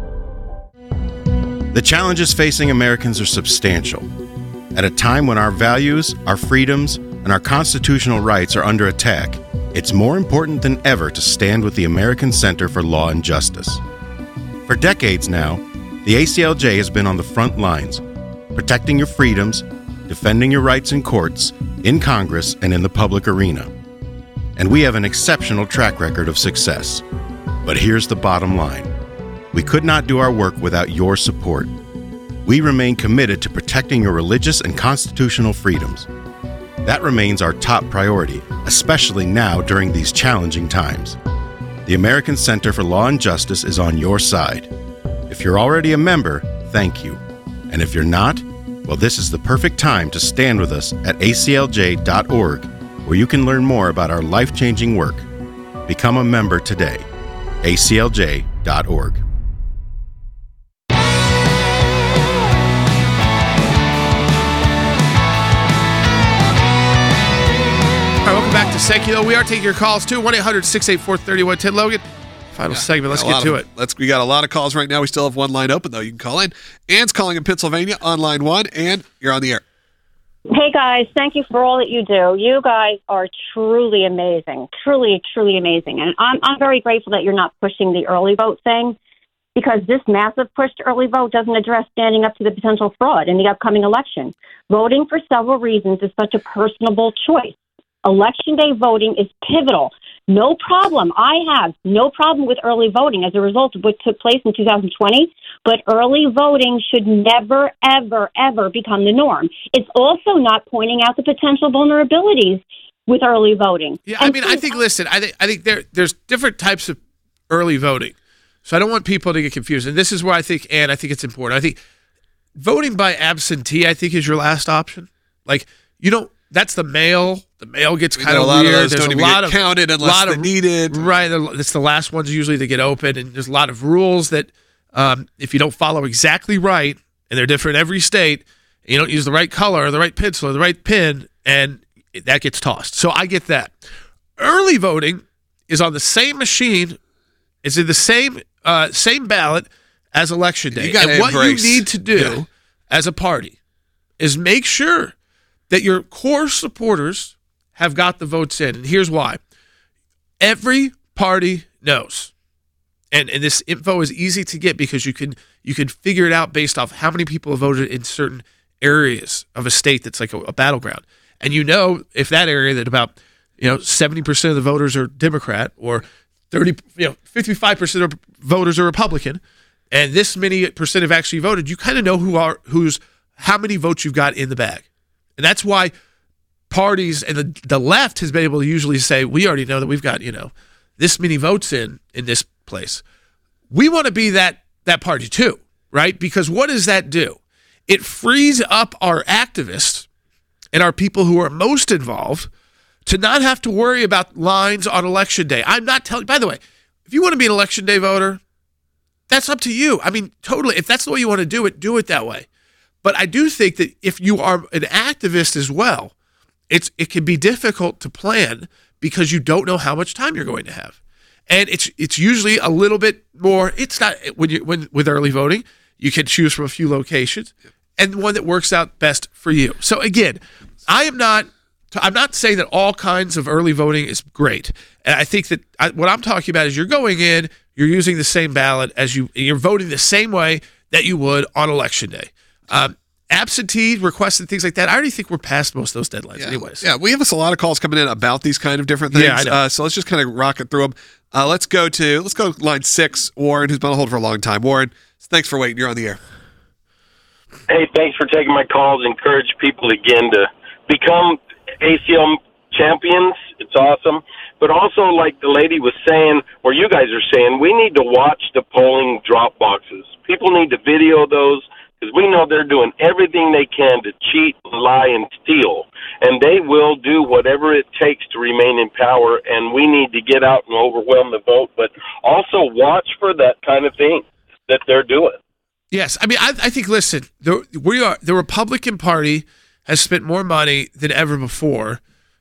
The challenges facing Americans are substantial. At a time when our values, our freedoms, and our constitutional rights are under attack, it's more important than ever to stand with the American Center for Law and Justice. For decades now, the A C L J has been on the front lines, protecting your freedoms, defending your rights in courts, in Congress, and in the public arena. And we have an exceptional track record of success. But here's the bottom line. We could not do our work without your support. We remain committed to protecting your religious and constitutional freedoms. That remains our top priority, especially now during these challenging times. The American Center for Law and Justice is on your side. If you're already a member, thank you. And if you're not, well, this is the perfect time to stand with us at A C L J dot org where you can learn more about our life-changing work. Become a member today. A C L J dot org. All right, welcome back to Secular. We are taking your calls too. one eight hundred six eight four three one one zero. Logan, final yeah, segment. Let's get to of, it. Let's. We got a lot of calls right now. We still have one line open, though. You can call in. Anne's calling in Pennsylvania on line one. Anne, you're on the air. Hey, guys. Thank you for all that you do. You guys are truly amazing. Truly, truly amazing. And I'm, I'm very grateful that you're not pushing the early vote thing, because this massive push to early vote doesn't address standing up to the potential fraud in the upcoming election. Voting for several reasons is such a personable choice. Election day voting is pivotal. No problem. I have no problem with early voting as a result of what took place in two thousand twenty, but early voting should never, ever, ever become the norm. It's also not pointing out the potential vulnerabilities with early voting. Yeah, I mean, I think, listen, I think I think there there's different types of early voting. So I don't want people to get confused. And this is where I think, and I think it's important. I think voting by absentee, I think, is your last option. Like, you don't, that's the mail. The mail gets kind of a lot weird. Of those there's don't a even lot get of counted unless lot they're of, needed. Right. It's the last ones usually that get open. And there's a lot of rules that um, if you don't follow exactly right, and they're different in every state, and you don't use the right color or the right pencil or the right pen, and that gets tossed. So I get that. Early voting is on the same machine. It's in the same uh, same ballot as Election Day. You and what embrace. you need to do yeah. as a party is make sure that your core supporters have got the votes in. And here's why. Every party knows. And, and this info is easy to get because you can you can figure it out based off how many people have voted in certain areas of a state that's like a, a battleground. And you know if that area that about you know seventy percent of the voters are Democrat, or thirty you know fifty-five percent of voters are Republican, and this many percent have actually voted, you kind of know who are who's how many votes you've got in the bag. And that's why parties and the the left has been able to usually say, we already know that we've got, you know, this many votes in in this place. We want to be that that party too, right? Because what does that do? It frees up our activists and our people who are most involved to not have to worry about lines on Election Day. I'm not telling, by the way, if you want to be an Election Day voter, that's up to you. I mean, totally. If that's the way you want to do it, do it that way. But I do think that if you are an activist as well, it's it can be difficult to plan because you don't know how much time you're going to have. And it's it's usually a little bit more, it's not, when you when with early voting, you can choose from a few locations and one that works out best for you. So again, I am not, I'm not saying that all kinds of early voting is great. And I think that I, what I'm talking about is you're going in, you're using the same ballot as you, you're voting the same way that you would on Election Day. Um, absentee requests and things like that, I already think we're past most of those deadlines yeah. anyways. Yeah, we have a lot of calls coming in about these kind of different things. Yeah, I know. Uh, so let's just kind of rock it through them. Uh, let's go to let's go to line six, Warren, who's been on hold for a long time. Warren, thanks for waiting. You're on the air. Hey, thanks for taking my calls. Encourage people again to become A C L champions. It's awesome. But also, like the lady was saying, or you guys are saying, we need to watch the polling drop boxes. People need to video those, because we know they're doing everything they can to cheat, lie, and steal. And they will do whatever it takes to remain in power, and we need to get out and overwhelm the vote, but also watch for that kind of thing that they're doing. Yes. I mean, I, I think, listen, the, we are, the Republican Party has spent more money than ever before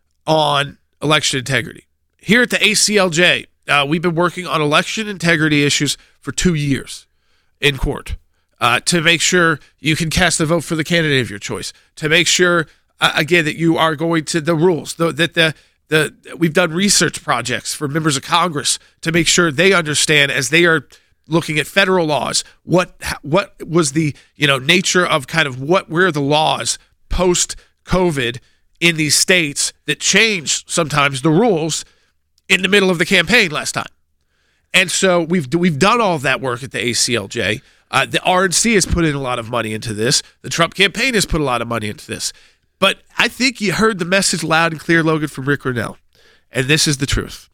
on election integrity. Here at the A C L J, uh, we've been working on election integrity issues for two years in court. Uh, to make sure you can cast a vote for the candidate of your choice, to make sure, uh, again, that you are going to the rules, the, that the the we've done research projects for members of Congress to make sure they understand as they are looking at federal laws, what what was the you know nature of kind of what were the laws post-COVID in these states that changed sometimes the rules in the middle of the campaign last time. And so we've we've done all of that work at the A C L J. Uh, the R N C has put in a lot of money into this. The Trump campaign has put a lot of money into this. But I think you heard the message loud and clear, Logan, from Rick Grenell. And this is the truth.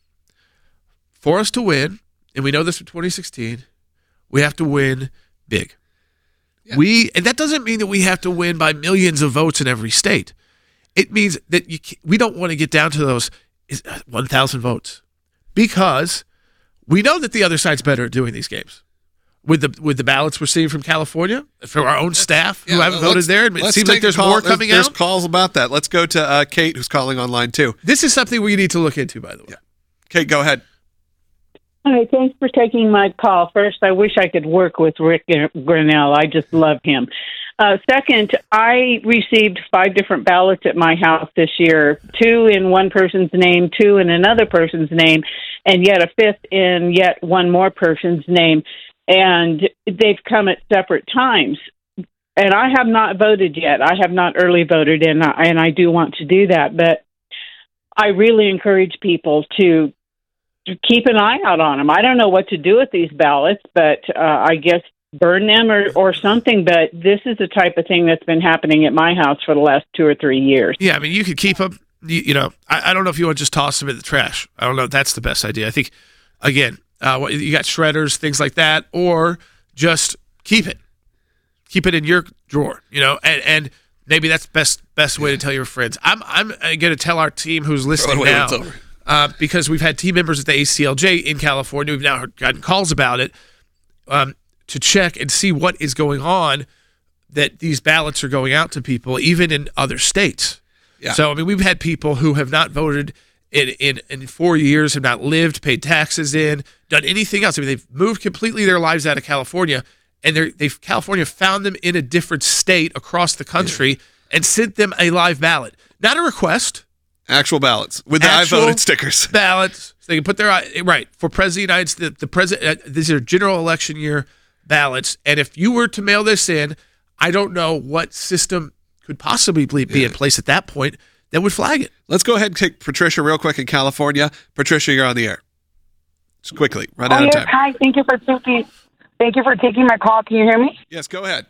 For us to win, and we know this from twenty sixteen, we have to win big. Yeah. We and that doesn't mean that we have to win by millions of votes in every state. it means that you we don't want to get down to those one thousand votes because we know that the other side's better at doing these games. With the with the ballots we're seeing from California, from our own staff who Yeah, haven't voted there, it let's seems take like there's a call. more coming there's, out. There's calls about that. Let's go to uh, Kate, who's calling online too. This is something we need to look into, by the way. Yeah. Kate, go ahead. Hi, thanks for taking my call. First, I wish I could work with Rick Grinnell. I just love him. Uh, second, I received five different ballots at my house this year, two in one person's name, two in another person's name, and yet a fifth in yet one more person's name. And they've come at separate times. And I have not voted yet. I have not early voted, and I, and I do want to do that. But I really encourage people to, to keep an eye out on them. I don't know what to do with these ballots, but uh, I guess burn them or, or something. But this is the type of thing that's been happening at my house for the last two or three years. Yeah, I mean, you could keep them. You, you know, I, I don't know if you want to just toss them in the trash. I don't know if that's the best idea. I think, again, uh, what- you got shredders, things like that, or just keep it. Keep it in your drawer, you know, and, and maybe that's best best way to tell your friends. I'm I'm going to tell our team who's listening away when now, it's over. uh, because we've had team members at the A C L J in California. We've now gotten calls about it um, to check and see what is going on, that these ballots are going out to people, even in other states. Yeah. So, I mean, we've had people who have not voted in, in, in four years, have not lived, paid taxes in, done anything else. I mean, they've moved completely their lives out of California, and they're, they've California found them in a different state across the country yeah. and sent them a live ballot. Not a request. Actual ballots with the I voted stickers. Ballots. So they can put their, right, for President of the United States, the president, uh, these are general election year ballots. And if you were to mail this in, I don't know what system could possibly be yeah. in place at that point that would flag it. Let's go ahead and take Patricia real quick in California. Patricia, you're on the air. Just quickly, run oh, out yes. of time. Hi, thank you for taking thank you for taking my call. Can you hear me? Yes, go ahead.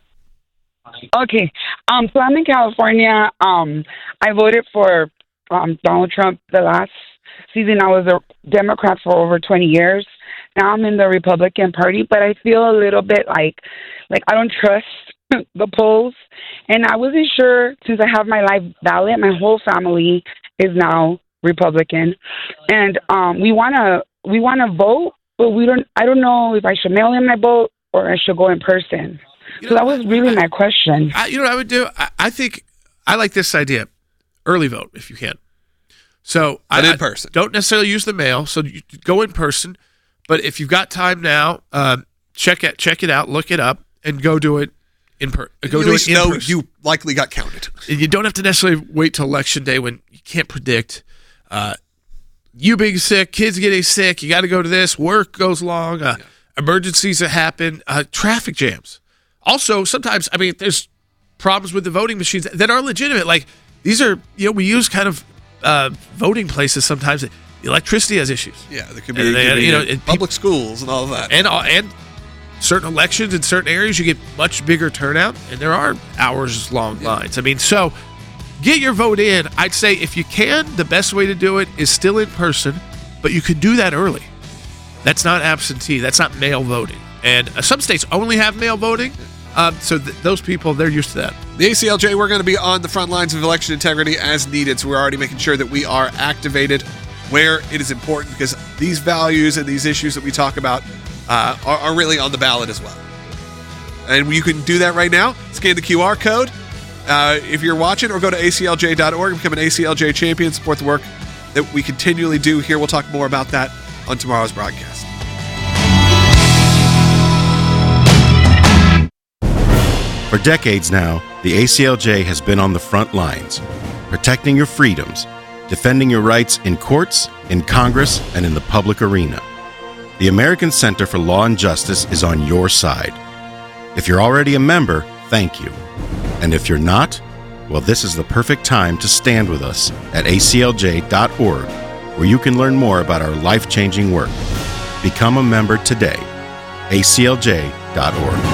Okay. Um, so I'm in California. Um, I voted for um, Donald Trump the last season. I was a Democrat for over twenty years. Now I'm in the Republican Party, but I feel a little bit like like I don't trust the polls, and I wasn't sure, since I have my live ballot, my whole family is now Republican, and um, we want to we want to vote, but we don't. I don't know if I should mail in my vote or I should go in person. You so know, that was really I, my question. I, you know what I would do? I, I think I like this idea: early vote if you can. So but I, in person, I don't necessarily use the mail. So you go in person, but if you've got time now, um, check it check it out, look it up, and go do it. In per, go you do at least it in know person. You likely got counted. And you don't have to necessarily wait till election day when you can't predict. Uh, you being sick, kids getting sick, you got to go to this. Work goes long. Uh, yeah. Emergencies that happen. Uh, traffic jams. Also, sometimes I mean, there's problems with the voting machines that are legitimate. Like these are, you know, we use kind of uh, voting places sometimes. The electricity has issues. Yeah, there could be, and they, could be you know, public people, schools and all of that, and and. Certain elections in certain areas, you get much bigger turnout, and there are hours-long yeah. lines. I mean, so get your vote in. I'd say if you can, the best way to do it is still in person, but you can do that early. That's not absentee. That's not mail voting. And uh, some states only have mail voting, um, so th- those people, they're used to that. The A C L J, we're going to be on the front lines of election integrity as needed, so we're already making sure that we are activated where it is important, because these values and these issues that we talk about Uh, are, are really on the ballot as well. And you can do that right now. Scan the Q R code uh, if you're watching, or go to A C L J dot org and become an A C L J champion. Support the work that we continually do here. We'll talk more about that on tomorrow's broadcast. For decades now, the A C L J has been on the front lines, protecting your freedoms, defending your rights in courts, in Congress, and in the public arena. The American Center for Law and Justice is on your side. If you're already a member, thank you. And if you're not, well, this is the perfect time to stand with us at A C L J dot org, where you can learn more about our life-changing work. Become a member today. A C L J dot org.